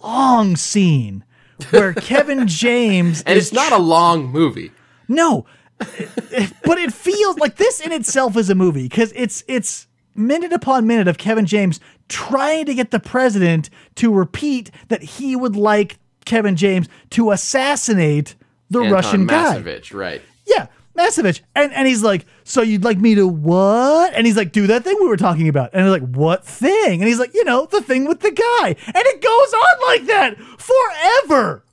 scene where Kevin James and it's not a long movie. No, but it feels like this in itself is a movie because it's minute upon minute of Kevin James trying to get the president to repeat that he would like Kevin James to assassinate the Anton Russian guy. Masovich, right. Yeah, Masovich. And he's like, so you'd like me to what? And he's like, do that thing we were talking about. And they're like, what thing? And he's like, you know, the thing with the guy. And it goes on like that forever.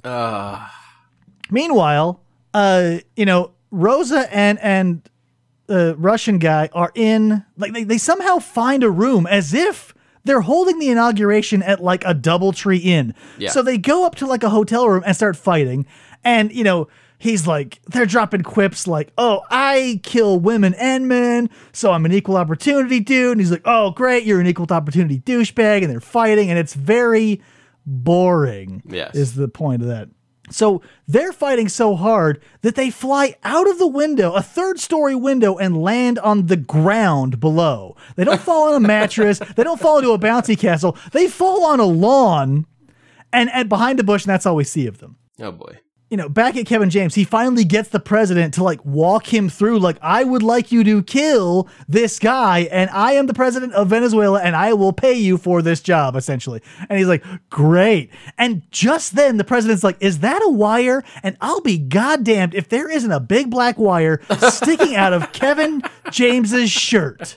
Meanwhile, you know, Rosa and Russian guy are in, like, they somehow find a room as if they're holding the inauguration at like a DoubleTree Inn. Yeah. So they go up to like a hotel room and start fighting. And, you know, he's like, they're dropping quips like, oh, I kill women and men, so I'm an equal opportunity dude. And he's like, oh, great, you're an equal opportunity douchebag. And they're fighting, and it's very boring. Yes. Is the point of that. So they're fighting so hard that they fly out of the window, a third-story window, and land on the ground below. They don't fall on a mattress. They don't fall into a bouncy castle. They fall on a lawn and behind a bush, and that's all we see of them. Oh, boy. back at Kevin James, he finally gets the president to like walk him through, like, I would like you to kill this guy, and I am the president of Venezuela, and I will pay you for this job, essentially. And he's like, great. And just then the president's like, is that a wire? And I'll be goddamned if there isn't a big black wire sticking out of Kevin James's shirt.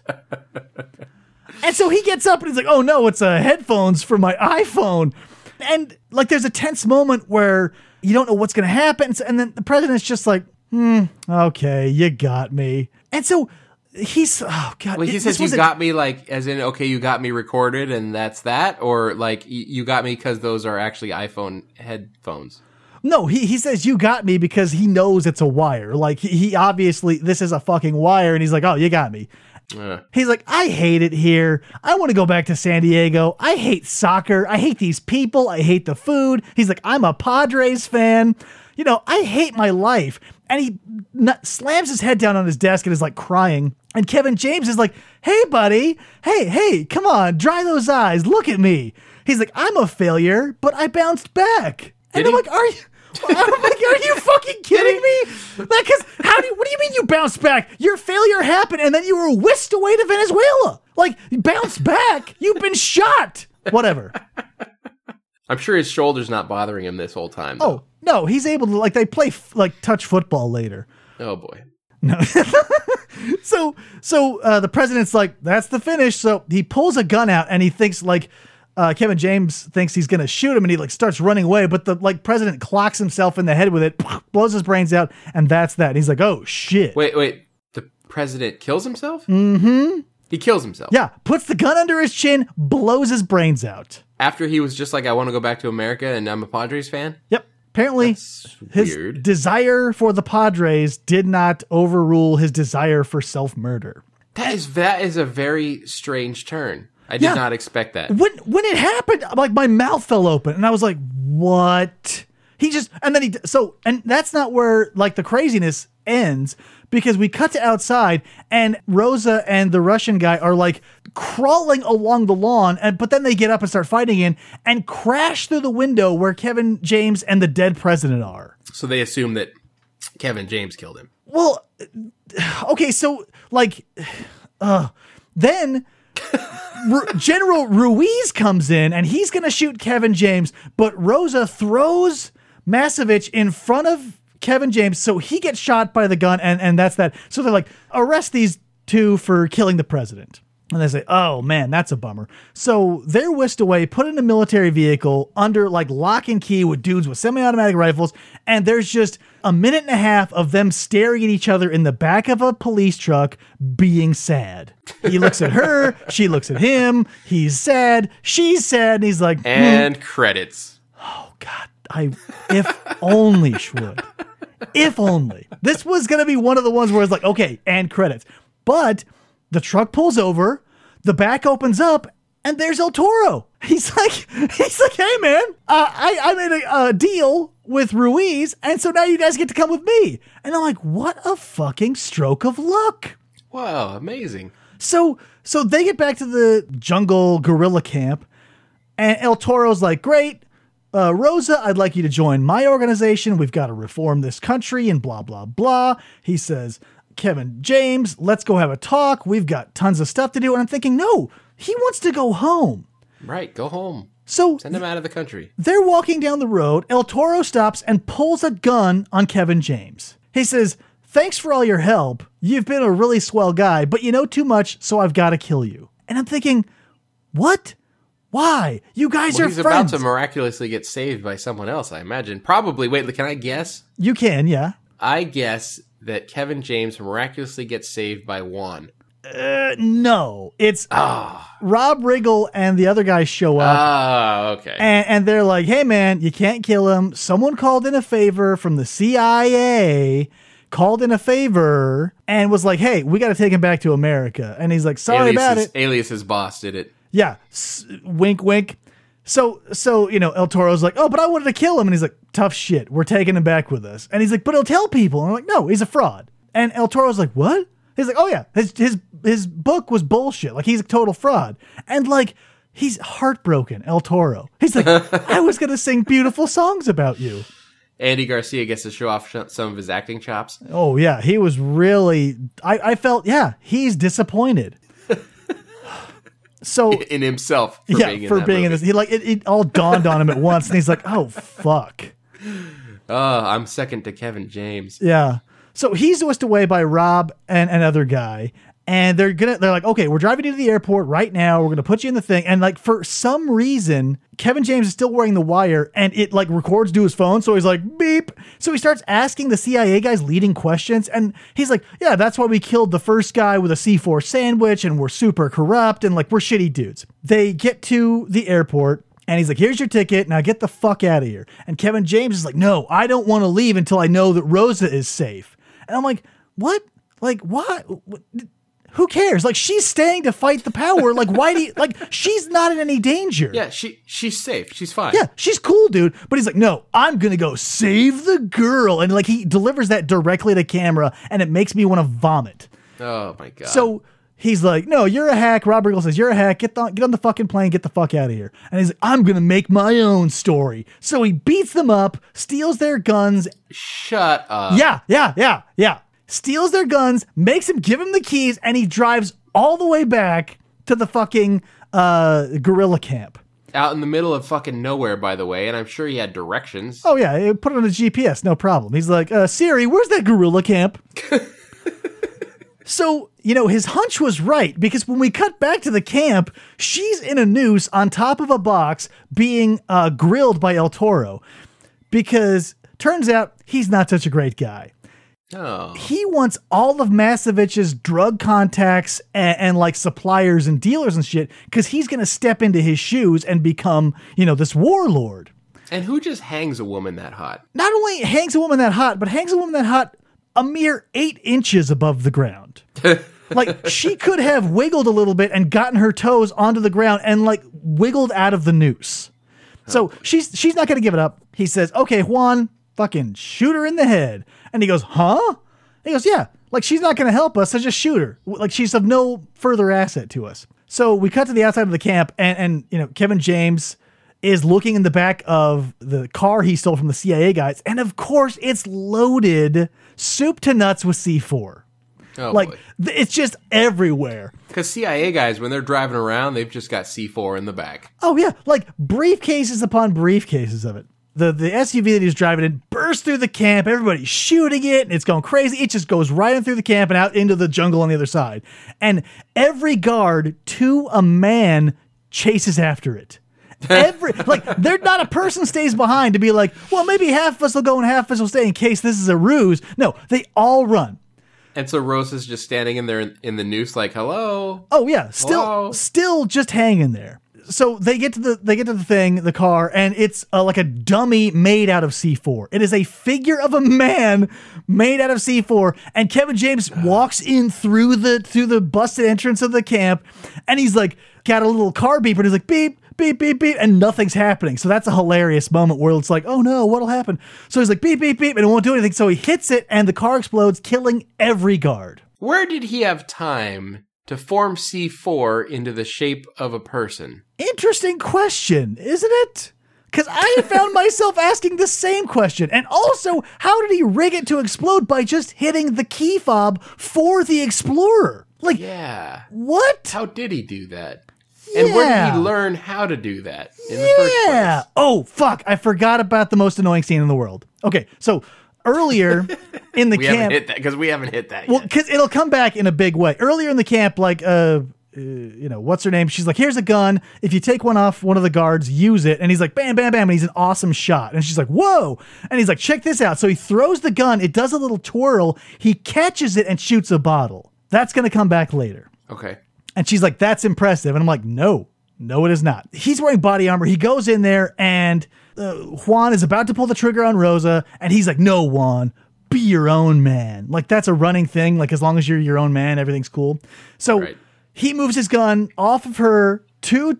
And so he gets up and he's like, oh no, it's headphones for my iPhone. And like, there's a tense moment where you don't know what's going to happen. And then the president's just like, okay, you got me. And so he's, oh God. Well, he says you got me, like, as in, okay, you got me recorded and that's that? Or like, you got me because those are actually iPhone headphones? No, he says you got me because he knows it's a wire. Like, he obviously, this is a fucking wire. And he's like, oh, you got me. He's like, I hate it here. I want to go back to San Diego. I hate soccer. I hate these people. I hate the food. He's like, I'm a Padres fan. I hate my life. And he slams his head down on his desk and is like crying. And Kevin James is like, hey, buddy. Hey, come on. Dry those eyes. Look at me. He's like, I'm a failure, but I bounced back. And I'm like, are you fucking kidding me? Because what do you mean you bounced back? Your failure happened and then you were whisked away to Venezuela. Like, you bounced back? You've been shot. Whatever. I'm sure his shoulder's not bothering him this whole time, though. Oh, no, he's able to, like, they play, touch football later. Oh, boy. No. So the president's like, that's the finish. So he pulls a gun out and he thinks, like, Kevin James thinks he's going to shoot him and he like starts running away, but the president clocks himself in the head with it, blows his brains out, and that's that. And he's like, oh shit. Wait. The president kills himself? Mm-hmm. He kills himself. Yeah. Puts the gun under his chin, blows his brains out. After he was just like, I want to go back to America and I'm a Padres fan? Yep. Apparently his desire for the Padres did not overrule his desire for self-murder. That is a very strange turn. I did not expect that. When it happened, like, my mouth fell open and I was like, what? And that's not where like the craziness ends, because we cut to outside and Rosa and the Russian guy are like crawling along the lawn, but then they get up and start fighting in and crash through the window where Kevin James and the dead president are. So they assume that Kevin James killed him. Well, okay, so like, then General Ruiz comes in and he's going to shoot Kevin James, but Rosa throws Masevich in front of Kevin James, so he gets shot by the gun, and that's that. So they're like, arrest these two for killing the president. And they say, oh man, that's a bummer. So they're whisked away, put in a military vehicle under like lock and key with dudes with semi-automatic rifles. And there's just a minute and a half of them staring at each other in the back of a police truck being sad. He looks at her. She looks at him. He's sad. She's sad. And he's like, and credits. Oh God. If only, Schwood. If only. This was going to be one of the ones where it's like, okay, and credits. But the truck pulls over, the back opens up, and there's El Toro. He's like, hey man, I made a deal with Ruiz, and so now you guys get to come with me. And I'm like, what a fucking stroke of luck. Wow, amazing. So they get back to the jungle guerrilla camp, and El Toro's like, great. Rosa, I'd like you to join my organization. We've got to reform this country and blah, blah, blah. He says, Kevin James, let's go have a talk. We've got tons of stuff to do. And I'm thinking, no, he wants to go home. Right, go home. So send him out of the country. They're walking down the road. El Toro stops and pulls a gun on Kevin James. He says, thanks for all your help. You've been a really swell guy, but you know too much, so I've got to kill you. And I'm thinking, what? Why? You guys are friends. He's about to miraculously get saved by someone else, I imagine. Probably. Wait, can I guess? You can, yeah. I guess that Kevin James miraculously gets saved by Juan. No. It's Rob Riggle and the other guys show up. Oh, okay. And they're like, hey, man, you can't kill him. Someone called in a favor from the CIA, called in a favor, and was like, hey, we got to take him back to America. And he's like, sorry about it. Alias's boss did it. Yeah. Wink, wink. So, El Toro's like, oh, but I wanted to kill him. And he's like, tough shit. We're taking him back with us. And he's like, but he'll tell people. And I'm like, no, he's a fraud. And El Toro's like, what? He's like, oh yeah, his book was bullshit. Like, he's a total fraud. And like, he's heartbroken, El Toro. He's like, I was going to sing beautiful songs about you. Andy Garcia gets to show off some of his acting chops. Oh, yeah. He was really... I felt, yeah, he's disappointed. So in himself for being in this. He it all dawned on him at once, and he's like, oh, fuck. I'm second to Kevin James. Yeah. So he's whisked away by Rob and another guy. And they're like, okay, we're driving you to the airport right now. We're going to put you in the thing. And like, for some reason, Kevin James is still wearing the wire and it like records to his phone. So he's like, beep. So he starts asking the CIA guys leading questions. And he's like, yeah, that's why we killed the first guy with a C4 sandwich. And we're super corrupt. And like, we're shitty dudes. They get to the airport and he's like, here's your ticket. Now get the fuck out of here. And Kevin James is like, no, I don't want to leave until I know that Rosa is safe. And I'm like, what? Like, what? Who cares? Like, she's staying to fight the power. Like, why do you, like, she's not in any danger. Yeah, she's safe. She's fine. Yeah, she's cool, dude. But he's like, no, I'm going to go save the girl. And like, he delivers that directly to camera and it makes me want to vomit. Oh my God. So he's like, no, you're a hack. Rob Riggle says, you're a hack. Get on the fucking plane. Get the fuck out of here. And he's like, I'm going to make my own story. So he beats them up, steals their guns. Shut up. Yeah. Steals their guns, makes him give him the keys, and he drives all the way back to the fucking guerrilla camp. Out in the middle of fucking nowhere, by the way, and I'm sure he had directions. Oh, yeah, put it on the GPS, no problem. He's like, Siri, where's that guerrilla camp? So, his hunch was right, because when we cut back to the camp, she's in a noose on top of a box being grilled by El Toro, because turns out he's not such a great guy. Oh. He wants all of Masovich's drug contacts and like suppliers and dealers and shit because he's going to step into his shoes and become, this warlord. And who just hangs a woman that hot? Not only hangs a woman that hot, but hangs a woman that hot a mere 8 inches above the ground. Like, she could have wiggled a little bit and gotten her toes onto the ground and like wiggled out of the noose. So she's not going to give it up. He says, okay, Juan, fucking shoot her in the head. And he goes, huh? He goes, yeah, like she's not going to help us, so just shoot her. Like she's of no further asset to us. So we cut to the outside of the camp and Kevin James is looking in the back of the car he stole from the CIA guys. And of course it's loaded soup to nuts with C4. Oh, like boy. It's just everywhere. Because CIA guys, when they're driving around, they've just got C4 in the back. Oh yeah, like briefcases upon briefcases of it. The SUV that he's driving in bursts through the camp. Everybody's shooting it, and it's going crazy. It just goes right in through the camp and out into the jungle on the other side. And every guard, to a man, chases after it. There's not a person stays behind to be like, well, maybe half of us will go and half of us will stay in case this is a ruse. No, they all run. And so Rosa's just standing in there in the noose like, hello? Oh, yeah. Hello? Still just hanging there. So they get to the car, and it's like a dummy made out of C4. It is a figure of a man made out of C4, and Kevin James walks in through the busted entrance of the camp, and he's like got a little car beeper, and he's like beep, beep, beep, beep, and nothing's happening. So that's a hilarious moment where it's like, oh no, what'll happen? So he's like beep, beep, beep, and it won't do anything. So he hits it, and the car explodes, killing every guard. Where did he have time to form C4 into the shape of a person? Interesting question, isn't it? Because I have found myself asking the same question. And also, how did he rig it to explode by just hitting the key fob for the Explorer? Like, yeah. What? How did he do that? And where did he learn how to do that in the first place? Oh, fuck. I forgot about the most annoying scene in the world. Okay, so earlier in the camp... haven't hit that because we haven't hit that yet. Well, because it'll come back in a big way. Earlier in the camp, like, what's her name? She's like, here's a gun. If you take one off one of the guards, use it. And he's like, bam, bam, bam. And he's an awesome shot. And she's like, whoa. And he's like, check this out. So he throws the gun. It does a little twirl. He catches it and shoots a bottle. That's going to come back later. Okay. And she's like, that's impressive. And I'm like, no, it is not. He's wearing body armor. He goes in there and Juan is about to pull the trigger on Rosa. And he's like, no, Juan, be your own man. Like, that's a running thing. Like, as long as you're your own man, everything's cool. So right. He moves his gun off of her to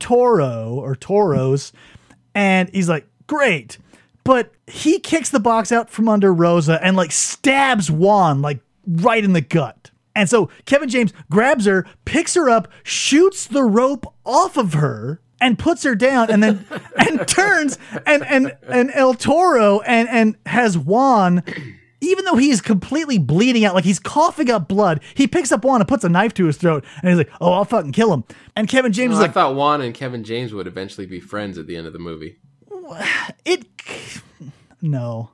Toros. And he's like, great. But he kicks the box out from under Rosa and like stabs Juan like right in the gut. And so Kevin James grabs her, picks her up, shoots the rope off of her, and puts her down and then and turns and El Toro and has Juan, even though he's completely bleeding out, like he's coughing up blood, he picks up Juan and puts a knife to his throat and he's like, oh, I'll fucking kill him. And Kevin James is like, I thought Juan and Kevin James would eventually be friends at the end of the movie. No.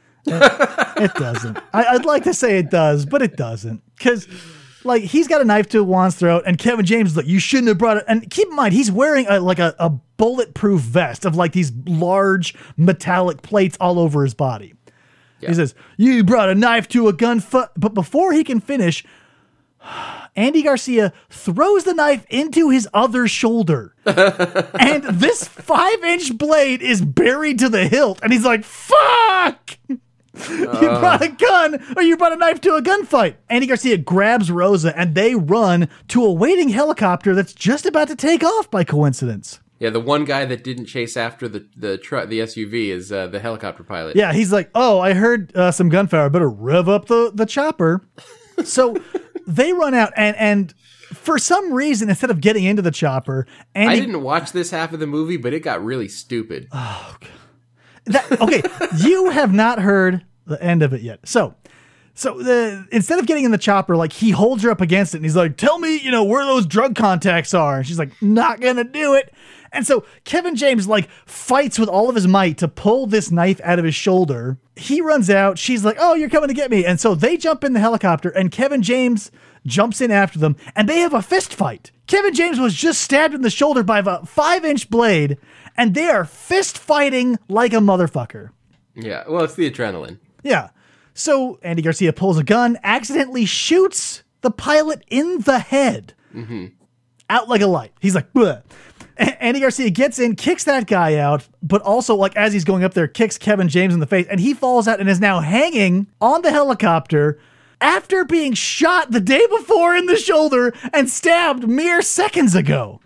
It doesn't. I'd like to say it does, but it doesn't. Because, like, he's got a knife to Juan's throat, and Kevin James is like, you shouldn't have brought it. And keep in mind, he's wearing a bulletproof vest of, like, these large metallic plates all over his body. Yeah. He says, you brought a knife to a gunfight. But before he can finish, Andy Garcia throws the knife into his other shoulder. And this 5-inch blade is buried to the hilt. And he's like, fuck! You brought a gun, or you brought a knife to a gunfight. Andy Garcia grabs Rosa, and they run to a waiting helicopter that's just about to take off by coincidence. Yeah, the one guy that didn't chase after the truck, the SUV, is the helicopter pilot. Yeah, he's like, oh, I heard some gunfire. I better rev up the chopper. So they run out, and for some reason, instead of getting into the chopper, I didn't watch this half of the movie, but it got really stupid. Oh, God. Okay, you have not heard the end of it yet. So instead of getting in the chopper, like, he holds her up against it, and he's like, tell me, where those drug contacts are. And she's like, not gonna do it. And so Kevin James, like, fights with all of his might to pull this knife out of his shoulder. He runs out. She's like, oh, you're coming to get me. And so they jump in the helicopter, and Kevin James jumps in after them, and they have a fist fight. Kevin James was just stabbed in the shoulder by a 5-inch blade, and they are fist fighting like a motherfucker. Yeah, well, it's the adrenaline. Yeah. So Andy Garcia pulls a gun, accidentally shoots the pilot in the head. Mm-hmm. Out like a light. He's like, bleh. Andy Garcia gets in, kicks that guy out, but also, like, as he's going up there, kicks Kevin James in the face, and he falls out and is now hanging on the helicopter after being shot the day before in the shoulder and stabbed mere seconds ago.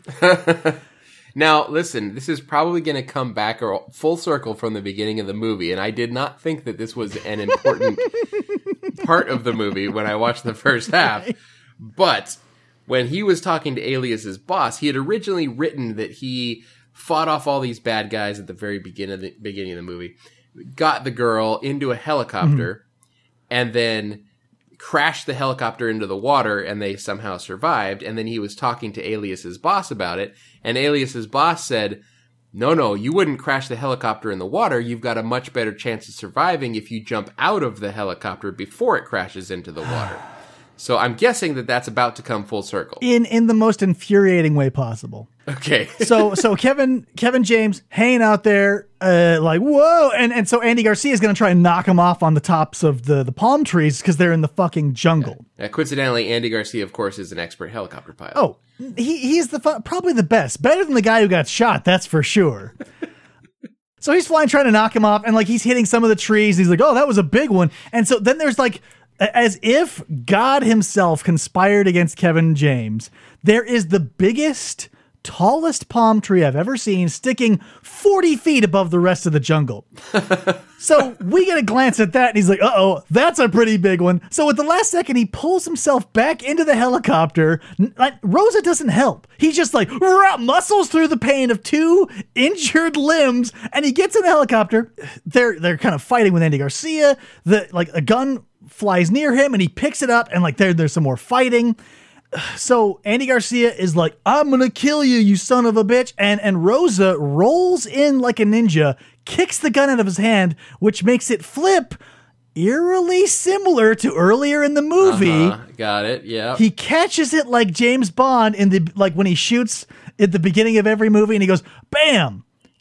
Now, listen, this is probably going to come back full circle from the beginning of the movie, and I did not think that this was an important part of the movie when I watched the first half. But when he was talking to Alias's boss, he had originally written that he fought off all these bad guys at the very beginning of the movie, got the girl into a helicopter, and then crashed the helicopter into the water, and they somehow survived. And then he was talking to Alias's boss about it, and Alias's boss said, no, you wouldn't crash the helicopter in the water. You've got a much better chance of surviving if you jump out of the helicopter before it crashes into the water. So I'm guessing that that's about to come full circle. In the most infuriating way possible. Okay. so Kevin James hanging out there, like, whoa. And so Andy Garcia is going to try and knock him off on the tops of the palm trees because they're in the fucking jungle. Yeah. Coincidentally, Andy Garcia, of course, is an expert helicopter pilot. Oh, he's probably the best. Better than the guy who got shot, that's for sure. So he's flying, trying to knock him off, and, like, he's hitting some of the trees. He's like, oh, that was a big one. And so then there's, like, as if God himself conspired against Kevin James, there is the biggest, tallest palm tree I've ever seen sticking 40 feet above the rest of the jungle. So we get a glance at that, and he's like, uh-oh, that's a pretty big one. So at the last second, he pulls himself back into the helicopter. Rosa doesn't help. He just, like, muscles through the pain of 2 injured limbs, and he gets in the helicopter. They're kind of fighting with Andy Garcia. A gun flies near him, and he picks it up, and, like, there's some more fighting. So Andy Garcia is like, I'm gonna kill you, you son of a bitch. And Rosa rolls in like a ninja, kicks the gun out of his hand, which makes it flip eerily similar to earlier in the movie. Got it. Yeah. He catches it like James Bond when he shoots at the beginning of every movie, and he goes, bam!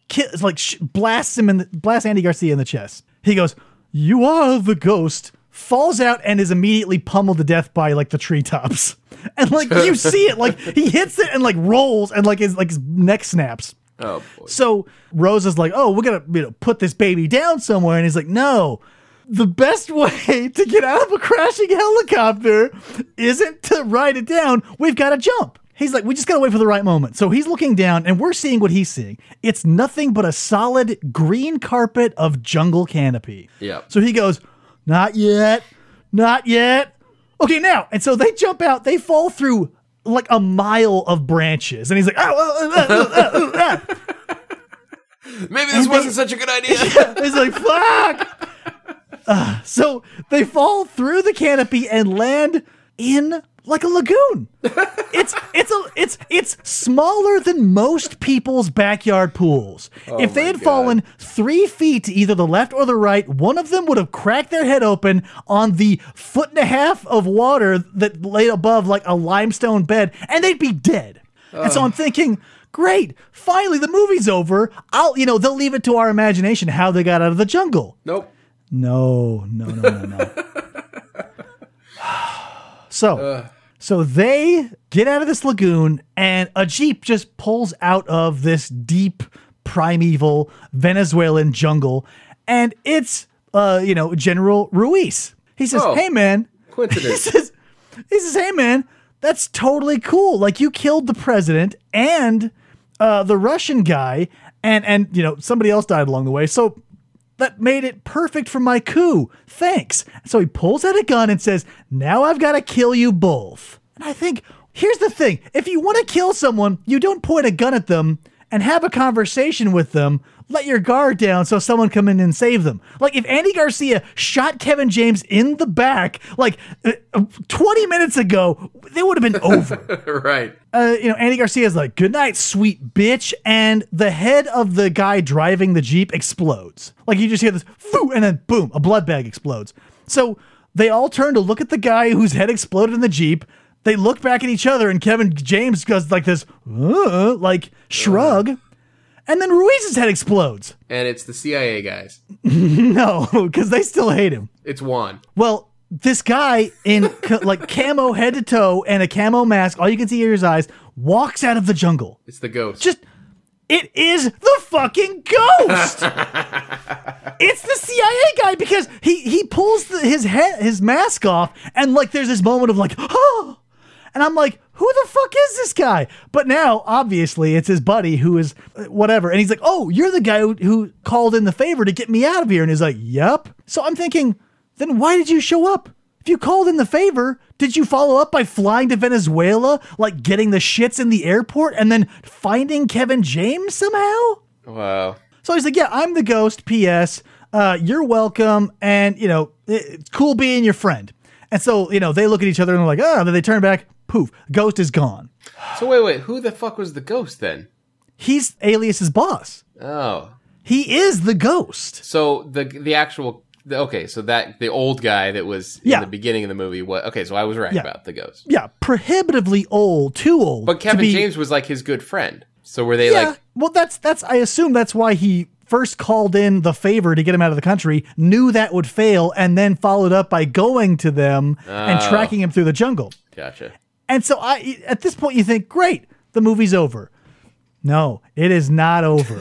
Blasts Andy Garcia in the chest. He goes, you are the ghost. Falls out and is immediately pummeled to death by, like, the treetops. And, like, you see it, like, he hits it and, like, rolls, and, like, his neck snaps. Oh, boy. So Rosa's like, oh, we're gonna put this baby down somewhere. And he's like, no, the best way to get out of a crashing helicopter isn't to ride it down. We've got to jump. He's like, we just got to wait for the right moment. So he's looking down, and we're seeing what he's seeing. It's nothing but a solid green carpet of jungle canopy. Yeah. So he goes, not yet. Okay, now. And so they jump out. They fall through like a mile of branches. And he's like, Maybe this wasn't such a good idea. He's like, fuck. So they fall through the canopy and land in like a lagoon. It's smaller than most people's backyard pools. If they had fallen 3 feet to either the left or the right, one of them would have cracked their head open on the 1.5 feet of water that lay above like a limestone bed, and they'd be dead. And so I'm thinking, great, finally the movie's over. They'll leave it to our imagination how they got out of the jungle. Nope. No. So they get out of this lagoon, and a Jeep just pulls out of this deep, primeval Venezuelan jungle, and it's, General Ruiz. He says, hey, man. Coincidence. He says, hey, man, that's totally cool. Like, you killed the president and the Russian guy, and somebody else died along the way, so that made it perfect for my coup. Thanks. So he pulls out a gun and says, now I've got to kill you both. And I think, here's the thing. If you want to kill someone, you don't point a gun at them and have a conversation with them. Let your guard down so someone come in and save them. Like if Andy Garcia shot Kevin James in the back, 20 minutes ago, they would have been over. Right. Andy Garcia's like, good night, sweet bitch. And the head of the guy driving the Jeep explodes. Like you just hear this, foo, and then boom, a blood bag explodes. So they all turn to look at the guy whose head exploded in the Jeep. They look back at each other and Kevin James goes like this, shrug. And then Ruiz's head explodes. And it's the CIA guys. No, because they still hate him. It's Juan. Well, this guy in camo head to toe and a camo mask, all you can see are his eyes, walks out of the jungle. It's the ghost. It is the fucking ghost. It's the CIA guy because he pulls his mask off and there's this moment of oh. And I'm like, who the fuck is this guy? But now, obviously, it's his buddy who is whatever. And he's like, oh, you're the guy who called in the favor to get me out of here. And he's like, yep. So I'm thinking, then why did you show up? If you called in the favor, did you follow up by flying to Venezuela, getting the shits in the airport and then finding Kevin James somehow? Wow. So he's like, yeah, I'm the ghost, P.S. You're welcome. And, it's cool being your friend. And so, they look at each other and they're like, oh, then they turn back. Poof, ghost is gone. So wait, who the fuck was the ghost then? He's Alias's boss. Oh. He is the ghost. So the actual, so that, the old guy that was in the beginning of the movie, so I was right about the ghost. Yeah, prohibitively old, too old. But Kevin James was his good friend. So were they well, that's, I assume that's why he first called in the favor to get him out of the country, knew that would fail, and then followed up by going to them and tracking him through the jungle. Gotcha. And so at this point you think, great, the movie's over. No, it is not over.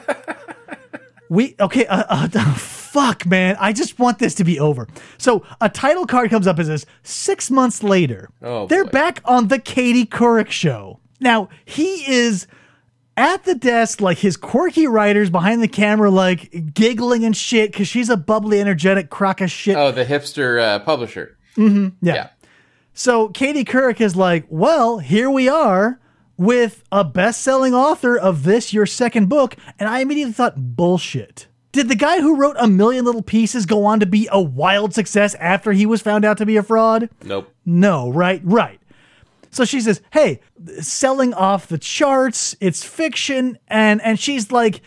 Fuck, man. I just want this to be over. So a title card comes up and says, 6 months later, they're back on the Katie Couric show. Now, he is at the desk, his quirky writers behind the camera, giggling and shit, because she's a bubbly, energetic crock of shit. Oh, the hipster publisher. Mm-hmm. Yeah. So Katie Couric is like, well, here we are with a best-selling author of this, your second book. And I immediately thought, bullshit. Did the guy who wrote A Million Little Pieces go on to be a wild success after he was found out to be a fraud? Nope. No, right. So she says, hey, selling off the charts, it's fiction. And she's like,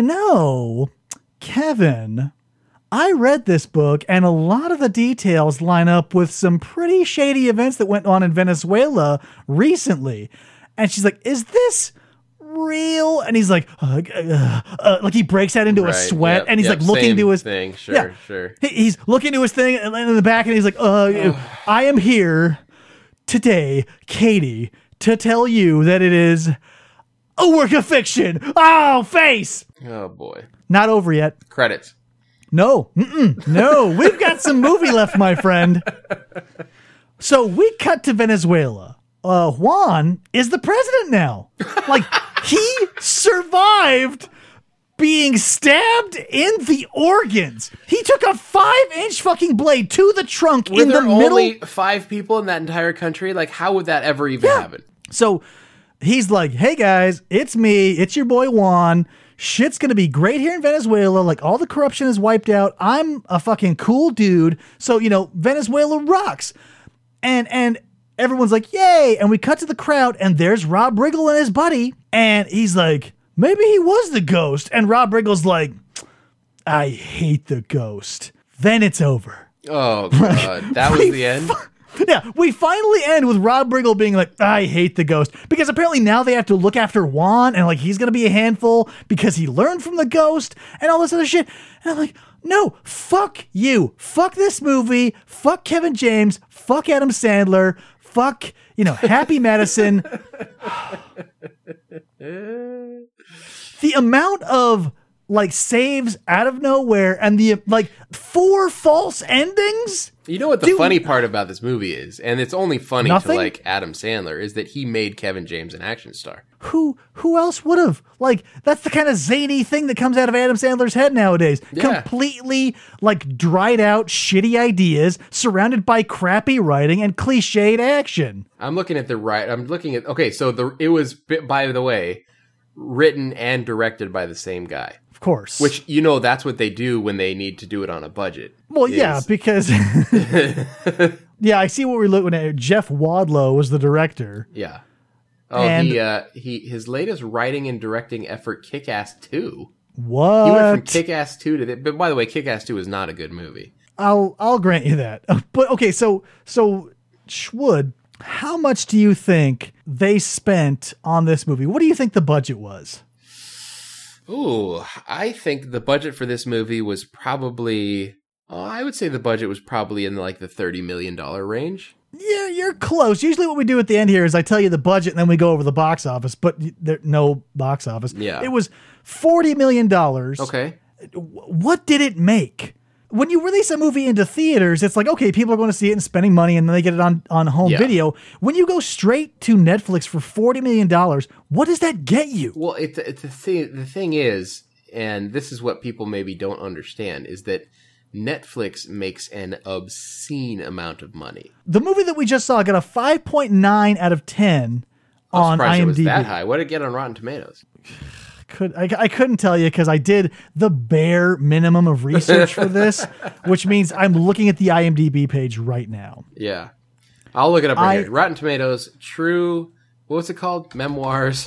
Kevin, I read this book and a lot of the details line up with some pretty shady events that went on in Venezuela recently. And she's like, is this real? And he's like he breaks out into a sweat and he's looking to his thing. Sure. He's looking to his thing and in the back and he's like, I am here today, Katie, to tell you that it is a work of fiction. Oh, face. Oh boy. Not over yet. Credits. No, we've got some movie left, my friend. So we cut to Venezuela. Juan is the president now. He survived being stabbed in the organs. He took a 5-inch fucking blade to the trunk Were in the there middle. only 5 people in that entire country? Like, how would that ever even happen? So he's like, hey guys, it's me. It's your boy Juan. Shit's going to be great here in Venezuela. Like, all the corruption is wiped out. I'm a fucking cool dude. So, Venezuela rocks. And everyone's like, yay. And we cut to the crowd, and there's Rob Riggle and his buddy. And he's like, maybe he was the ghost. And Rob Riggle's like, I hate the ghost. Then it's over. Oh, God. That was the end? Yeah, we finally end with Rob Riggle being like, I hate the ghost. Because apparently now they have to look after Juan, and like he's going to be a handful because he learned from the ghost and all this other shit. And I'm like, no, fuck you. Fuck this movie. Fuck Kevin James. Fuck Adam Sandler. Fuck, Happy Madison. The amount of saves out of nowhere and the 4 false endings. You know what the funny part about this movie is, and it's only funny Nothing? to Adam Sandler, is that he made Kevin James an action star. Who else would have? That's the kind of zany thing that comes out of Adam Sandler's head nowadays. Yeah. Completely dried out shitty ideas surrounded by crappy writing and cliched action. I'm looking at okay, so it was, by the way, written and directed by the same guy. Of course. Which, that's what they do when they need to do it on a budget. Well, yeah, because yeah, I see what we're looking at. Jeff Wadlow was the director. Yeah. Oh, and his latest writing and directing effort, Kick-Ass 2. What? He went from Kick-Ass 2 to but by the way, Kick-Ass 2 is not a good movie. I'll grant you that. But okay, so Schwood, how much do you think they spent on this movie? What do you think the budget was? Ooh, I think the budget for this movie was probably, I would say the budget was probably in the $30 million range. Yeah, you're close. Usually what we do at the end here is I tell you the budget and then we go over the box office, but no box office. Yeah. It was $40 million. Okay. What did it make? When you release a movie into theaters, it's like, okay, people are going to see it and spending money and then they get it on home video. When you go straight to Netflix for $40 million, what does that get you? Well, the thing is, and this is what people maybe don't understand, is that Netflix makes an obscene amount of money. The movie that we just saw got a 5.9 out of 10 on IMDb. It was that high. What did it get on Rotten Tomatoes? I couldn't tell you because I did the bare minimum of research for this, which means I'm looking at the IMDb page right now. Yeah. I'll look it up right here. Rotten Tomatoes, true, what's it called? Memoirs.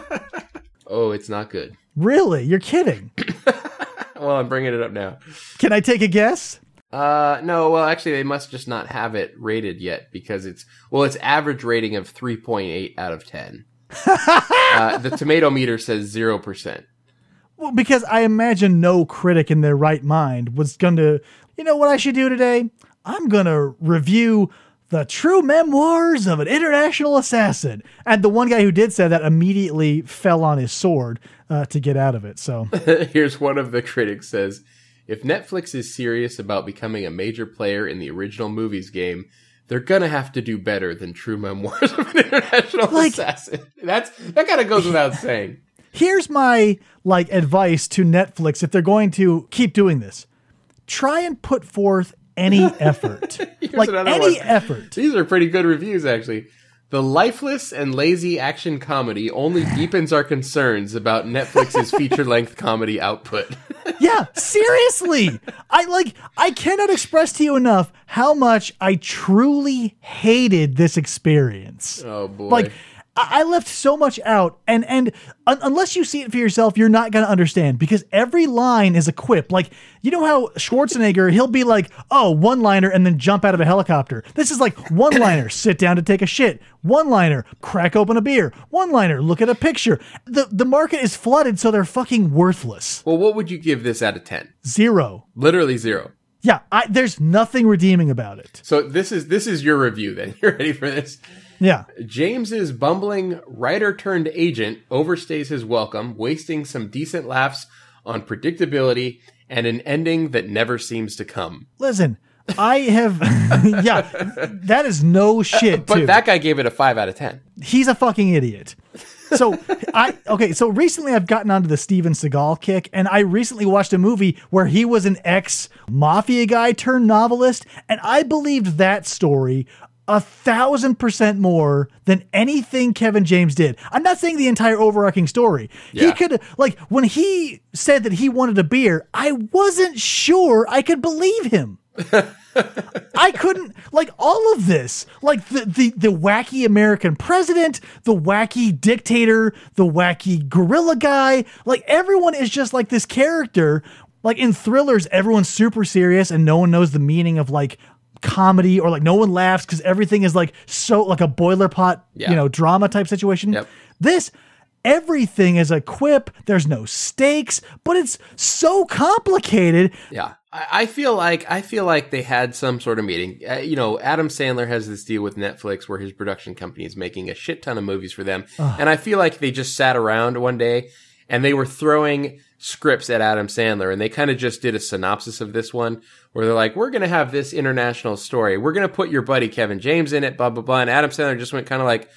Oh, it's not good. Really? You're kidding. Well, I'm bringing it up now. Can I take a guess? No, well, actually, they must just not have it rated yet because its average rating of 3.8 out of 10. The tomato meter says 0%. Well, because I imagine no critic in their right mind was going to, what I should do today? I'm going to review the true memoirs of an international assassin. And the one guy who did say that immediately fell on his sword to get out of it. So here's one of the critics says, if Netflix is serious about becoming a major player in the original movies game, they're gonna have to do better than true memoirs of an international assassin. That kind of goes without saying. Here's my advice to Netflix if they're going to keep doing this: try and put forth any effort, effort. These are pretty good reviews, actually. The lifeless and lazy action comedy only deepens our concerns about Netflix's feature-length comedy output. Yeah, seriously. I cannot express to you enough how much I truly hated this experience. Oh boy. I left so much out, and unless you see it for yourself, you're not going to understand, because every line is a quip. You know how Schwarzenegger, he'll be like, oh, one-liner, and then jump out of a helicopter. This is one-liner, sit down to take a shit. One-liner, crack open a beer. One-liner, look at a picture. The market is flooded, so they're fucking worthless. Well, what would you give this out of 10? 0. Literally 0. Yeah, there's nothing redeeming about it. So this is your review then. You ready for this? Yeah. James's bumbling writer-turned-agent overstays his welcome, wasting some decent laughs on predictability and an ending that never seems to come. Listen, I have... yeah, that is no shit, But too. that guy gave it a 5 out of 10. He's a fucking idiot. So recently I've gotten onto the Steven Seagal kick, and I recently watched a movie where he was an ex-mafia guy turned novelist, and I believed that story 1,000% more than anything Kevin James did. I'm not saying the entire overarching story. Yeah. He could, like, when he said that he wanted a beer, I wasn't sure I could believe him. I couldn't, like, all of this, like the wacky American president, the wacky dictator, the wacky gorilla guy, like everyone is just like this character. Like in thrillers, everyone's super serious and no one knows the meaning of like comedy, or like no one laughs because everything is like so like a boiler pot, drama type situation. Yep. This, everything is a quip. There's no stakes, but it's so complicated. Yeah. I feel like they had some sort of meeting. Adam Sandler has this deal with Netflix where his production company is making a shit ton of movies for them. And I feel like they just sat around one day and they were throwing scripts at Adam Sandler, and they kind of just did a synopsis of this one where they're like, we're going to have this international story. We're going to put your buddy Kevin James in it, blah, blah, blah. And Adam Sandler just went kind of like,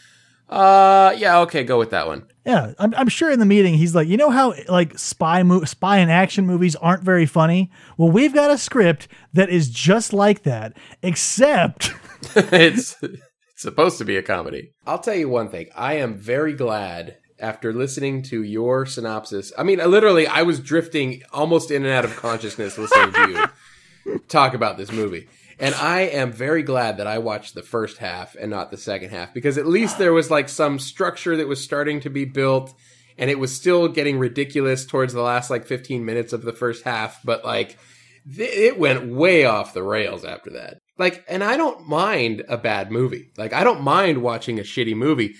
yeah, okay, go with that one. Yeah, I'm sure in the meeting he's like, you know how like spy and action movies aren't very funny? Well, we've got a script that is just like that, except it's supposed to be a comedy. I'll tell you one thing. I am very glad after listening to your synopsis. I mean, I was drifting almost in and out of consciousness listening to you talk about this movie. And I am very glad that I watched the first half and not the second half, because at least there was like some structure that was starting to be built, and it was still getting ridiculous towards the last like 15 minutes of the first half. But like it went way off the rails after that. Like, and I don't mind a bad movie. Like, I don't mind watching a shitty movie.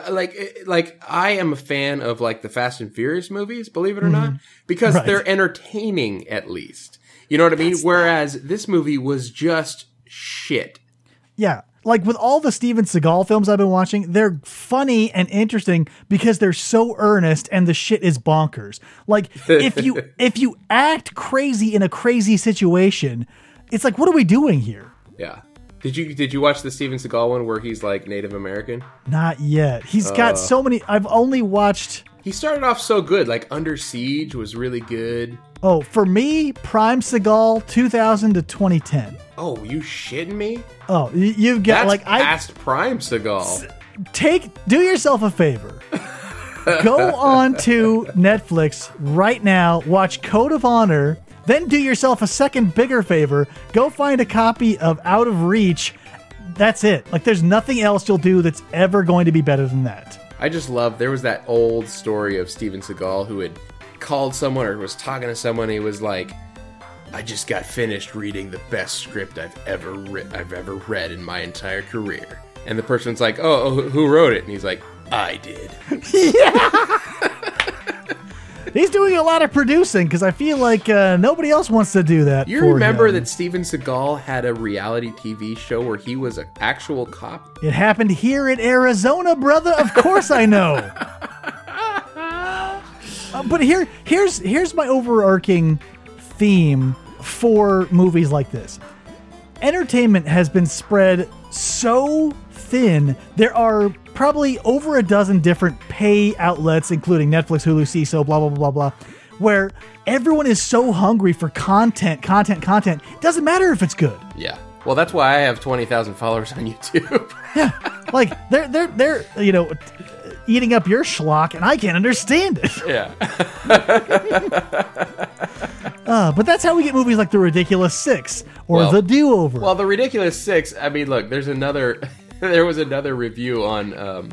Like I am a fan of like the Fast and Furious movies, believe it or not, because they're entertaining at least. You know what I mean? Whereas this movie was just shit. Yeah. Like with all the Steven Seagal films I've been watching, they're funny and interesting because they're so earnest and the shit is bonkers. Like if you act crazy in a crazy situation, it's like, what are we doing here? Yeah. Did you watch the Steven Seagal one where he's like Native American? Not yet. He's got so many. I've only watched. He started off so good. Like Under Siege was really good. Oh, for me, Prime Seagal 2000 to 2010. Oh, you shitting me? Oh, you've got That's past Prime Seagal. Do yourself a favor. Go on to Netflix right now. Watch Code of Honor. Then do yourself a second bigger favor. Go find a copy of Out of Reach. That's it. Like, there's nothing else you'll do that's ever going to be better than that. I just love, there was that old story of Steven Seagal who had called someone or was talking to someone. And he was like, I just got finished reading the best script I've ever read in my entire career. And the person's like, oh, who wrote it? And he's like, I did. Yeah. He's doing a lot of producing because I feel like nobody else wants to do that. You remember that Steven Seagal had a reality TV show where he was an actual cop? It happened here in Arizona, brother. Of course I know. But here's my overarching theme for movies like this. Entertainment has been spread so thin. There are probably over a dozen different pay outlets, including Netflix, Hulu, CISO, blah, blah, blah, blah, where everyone is so hungry for content. It doesn't matter if it's good. Yeah. Well, that's why I have 20,000 followers on YouTube. Yeah. Like, they're eating up your schlock, and I can't understand it. Yeah. But that's how we get movies like The Ridiculous Six or The Do-Over. Well, The Ridiculous Six, I mean, look, there was another review on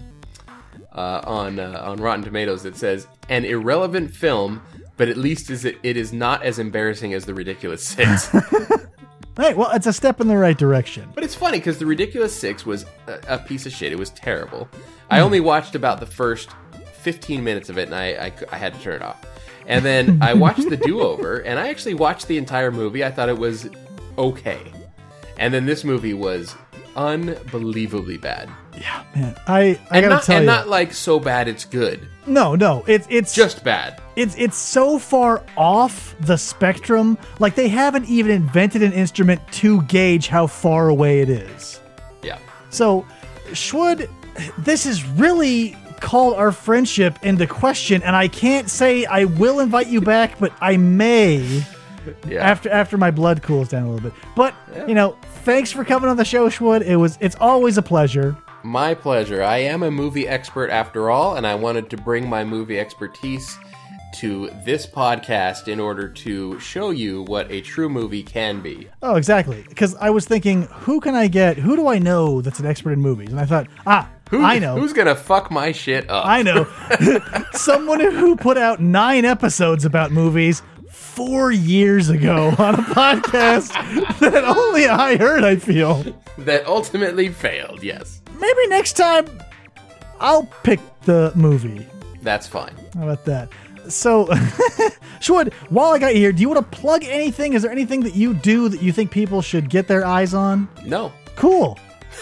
Rotten Tomatoes that says, an irrelevant film, but at least it is not as embarrassing as The Ridiculous Six. Hey, well, it's a step in the right direction. But it's funny because The Ridiculous Six was a piece of shit. It was terrible. I only watched about the first 15 minutes of it, and I had to turn it off. And then I watched The Do-Over, and I actually watched the entire movie. I thought it was okay. And then this movie was unbelievably bad. Yeah, man. I gotta tell you. And not like so bad it's good. No. It's just bad. It's so far off the spectrum. Like, they haven't even invented an instrument to gauge how far away it is. Yeah. So, Schwood, this is really called our friendship into question, and I can't say I will invite you back, but I may after my blood cools down a little bit. But, thanks for coming on the show, Schwood. It's always a pleasure. My pleasure. I am a movie expert after all, and I wanted to bring my movie expertise to this podcast in order to show you what a true movie can be. Oh, exactly. Because I was thinking, who do I know that's an expert in movies? And I thought, I know. Who's going to fuck my shit up? I know. Someone who put out 9 episodes about movies 4 years ago on a podcast that only I heard, I feel. That ultimately failed, yes. Maybe next time I'll pick the movie. That's fine. How about that? So, Schwood, while I got you here, do you want to plug anything? Is there anything that you do that you think people should get their eyes on? No. Cool.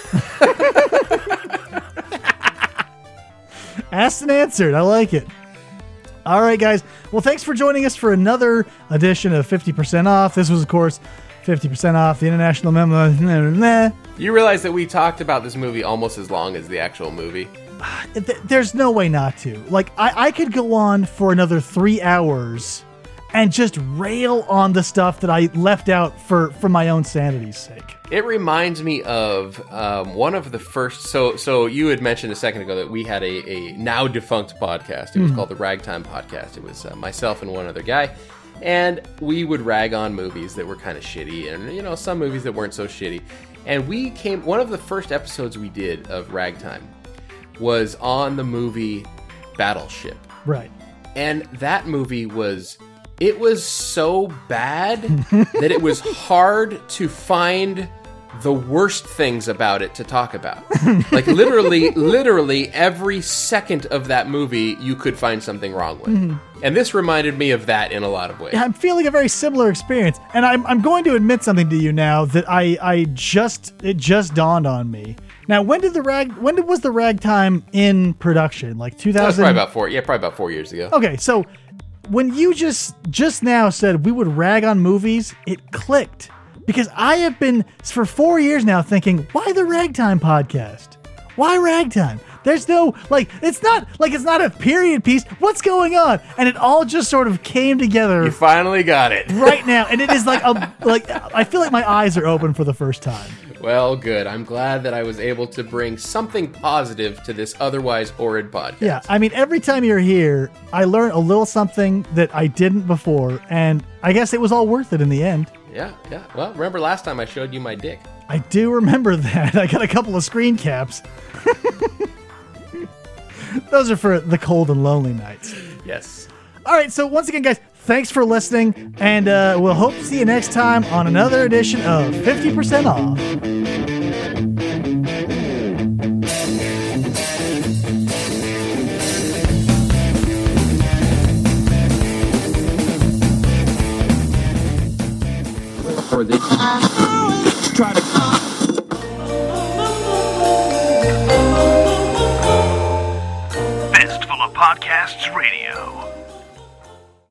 Asked and answered. I like it. All right, guys. Well, thanks for joining us for another edition of 50% Off. This was, of course, 50% Off, the International Memo. You realize that we talked about this movie almost as long as the actual movie? There's no way not to. Like, I could go on for another 3 hours and just rail on the stuff that I left out for my own sanity's sake. It reminds me of one of the first... So you had mentioned a second ago that we had a now defunct podcast. It was called the Ragtime Podcast. It was myself and one other guy. And we would rag on movies that were kind of shitty and, some movies that weren't so shitty. And one of the first episodes we did of Ragtime was on the movie Battleship. Right. And that movie was so bad that it was hard to find the worst things about it to talk about. Like literally every second of that movie you could find something wrong with. And this reminded me of that in a lot of ways. Yeah, I'm feeling a very similar experience. And I'm going to admit something to you now that it just dawned on me. Now, when was the Ragtime in production? Like 2000? That was probably about 4 years ago. Okay, so when you just now said we would rag on movies, it clicked. Because I have been, for 4 years now, thinking, why the Ragtime podcast? Why Ragtime? There's no, it's not a period piece. What's going on? And it all just sort of came together. You finally got it. Right now. And it is I feel like my eyes are open for the first time. Well, good. I'm glad that I was able to bring something positive to this otherwise horrid podcast. Yeah, I mean, every time you're here, I learn a little something that I didn't before, and I guess it was all worth it in the end. Yeah. Well, remember last time I showed you my dick? I do remember that. I got a couple of screen caps. Those are for the cold and lonely nights. Yes. All right, so once again, guys, thanks for listening, and we'll hope to see you next time on another edition of 50% Off. Fistful of Podcasts Radio.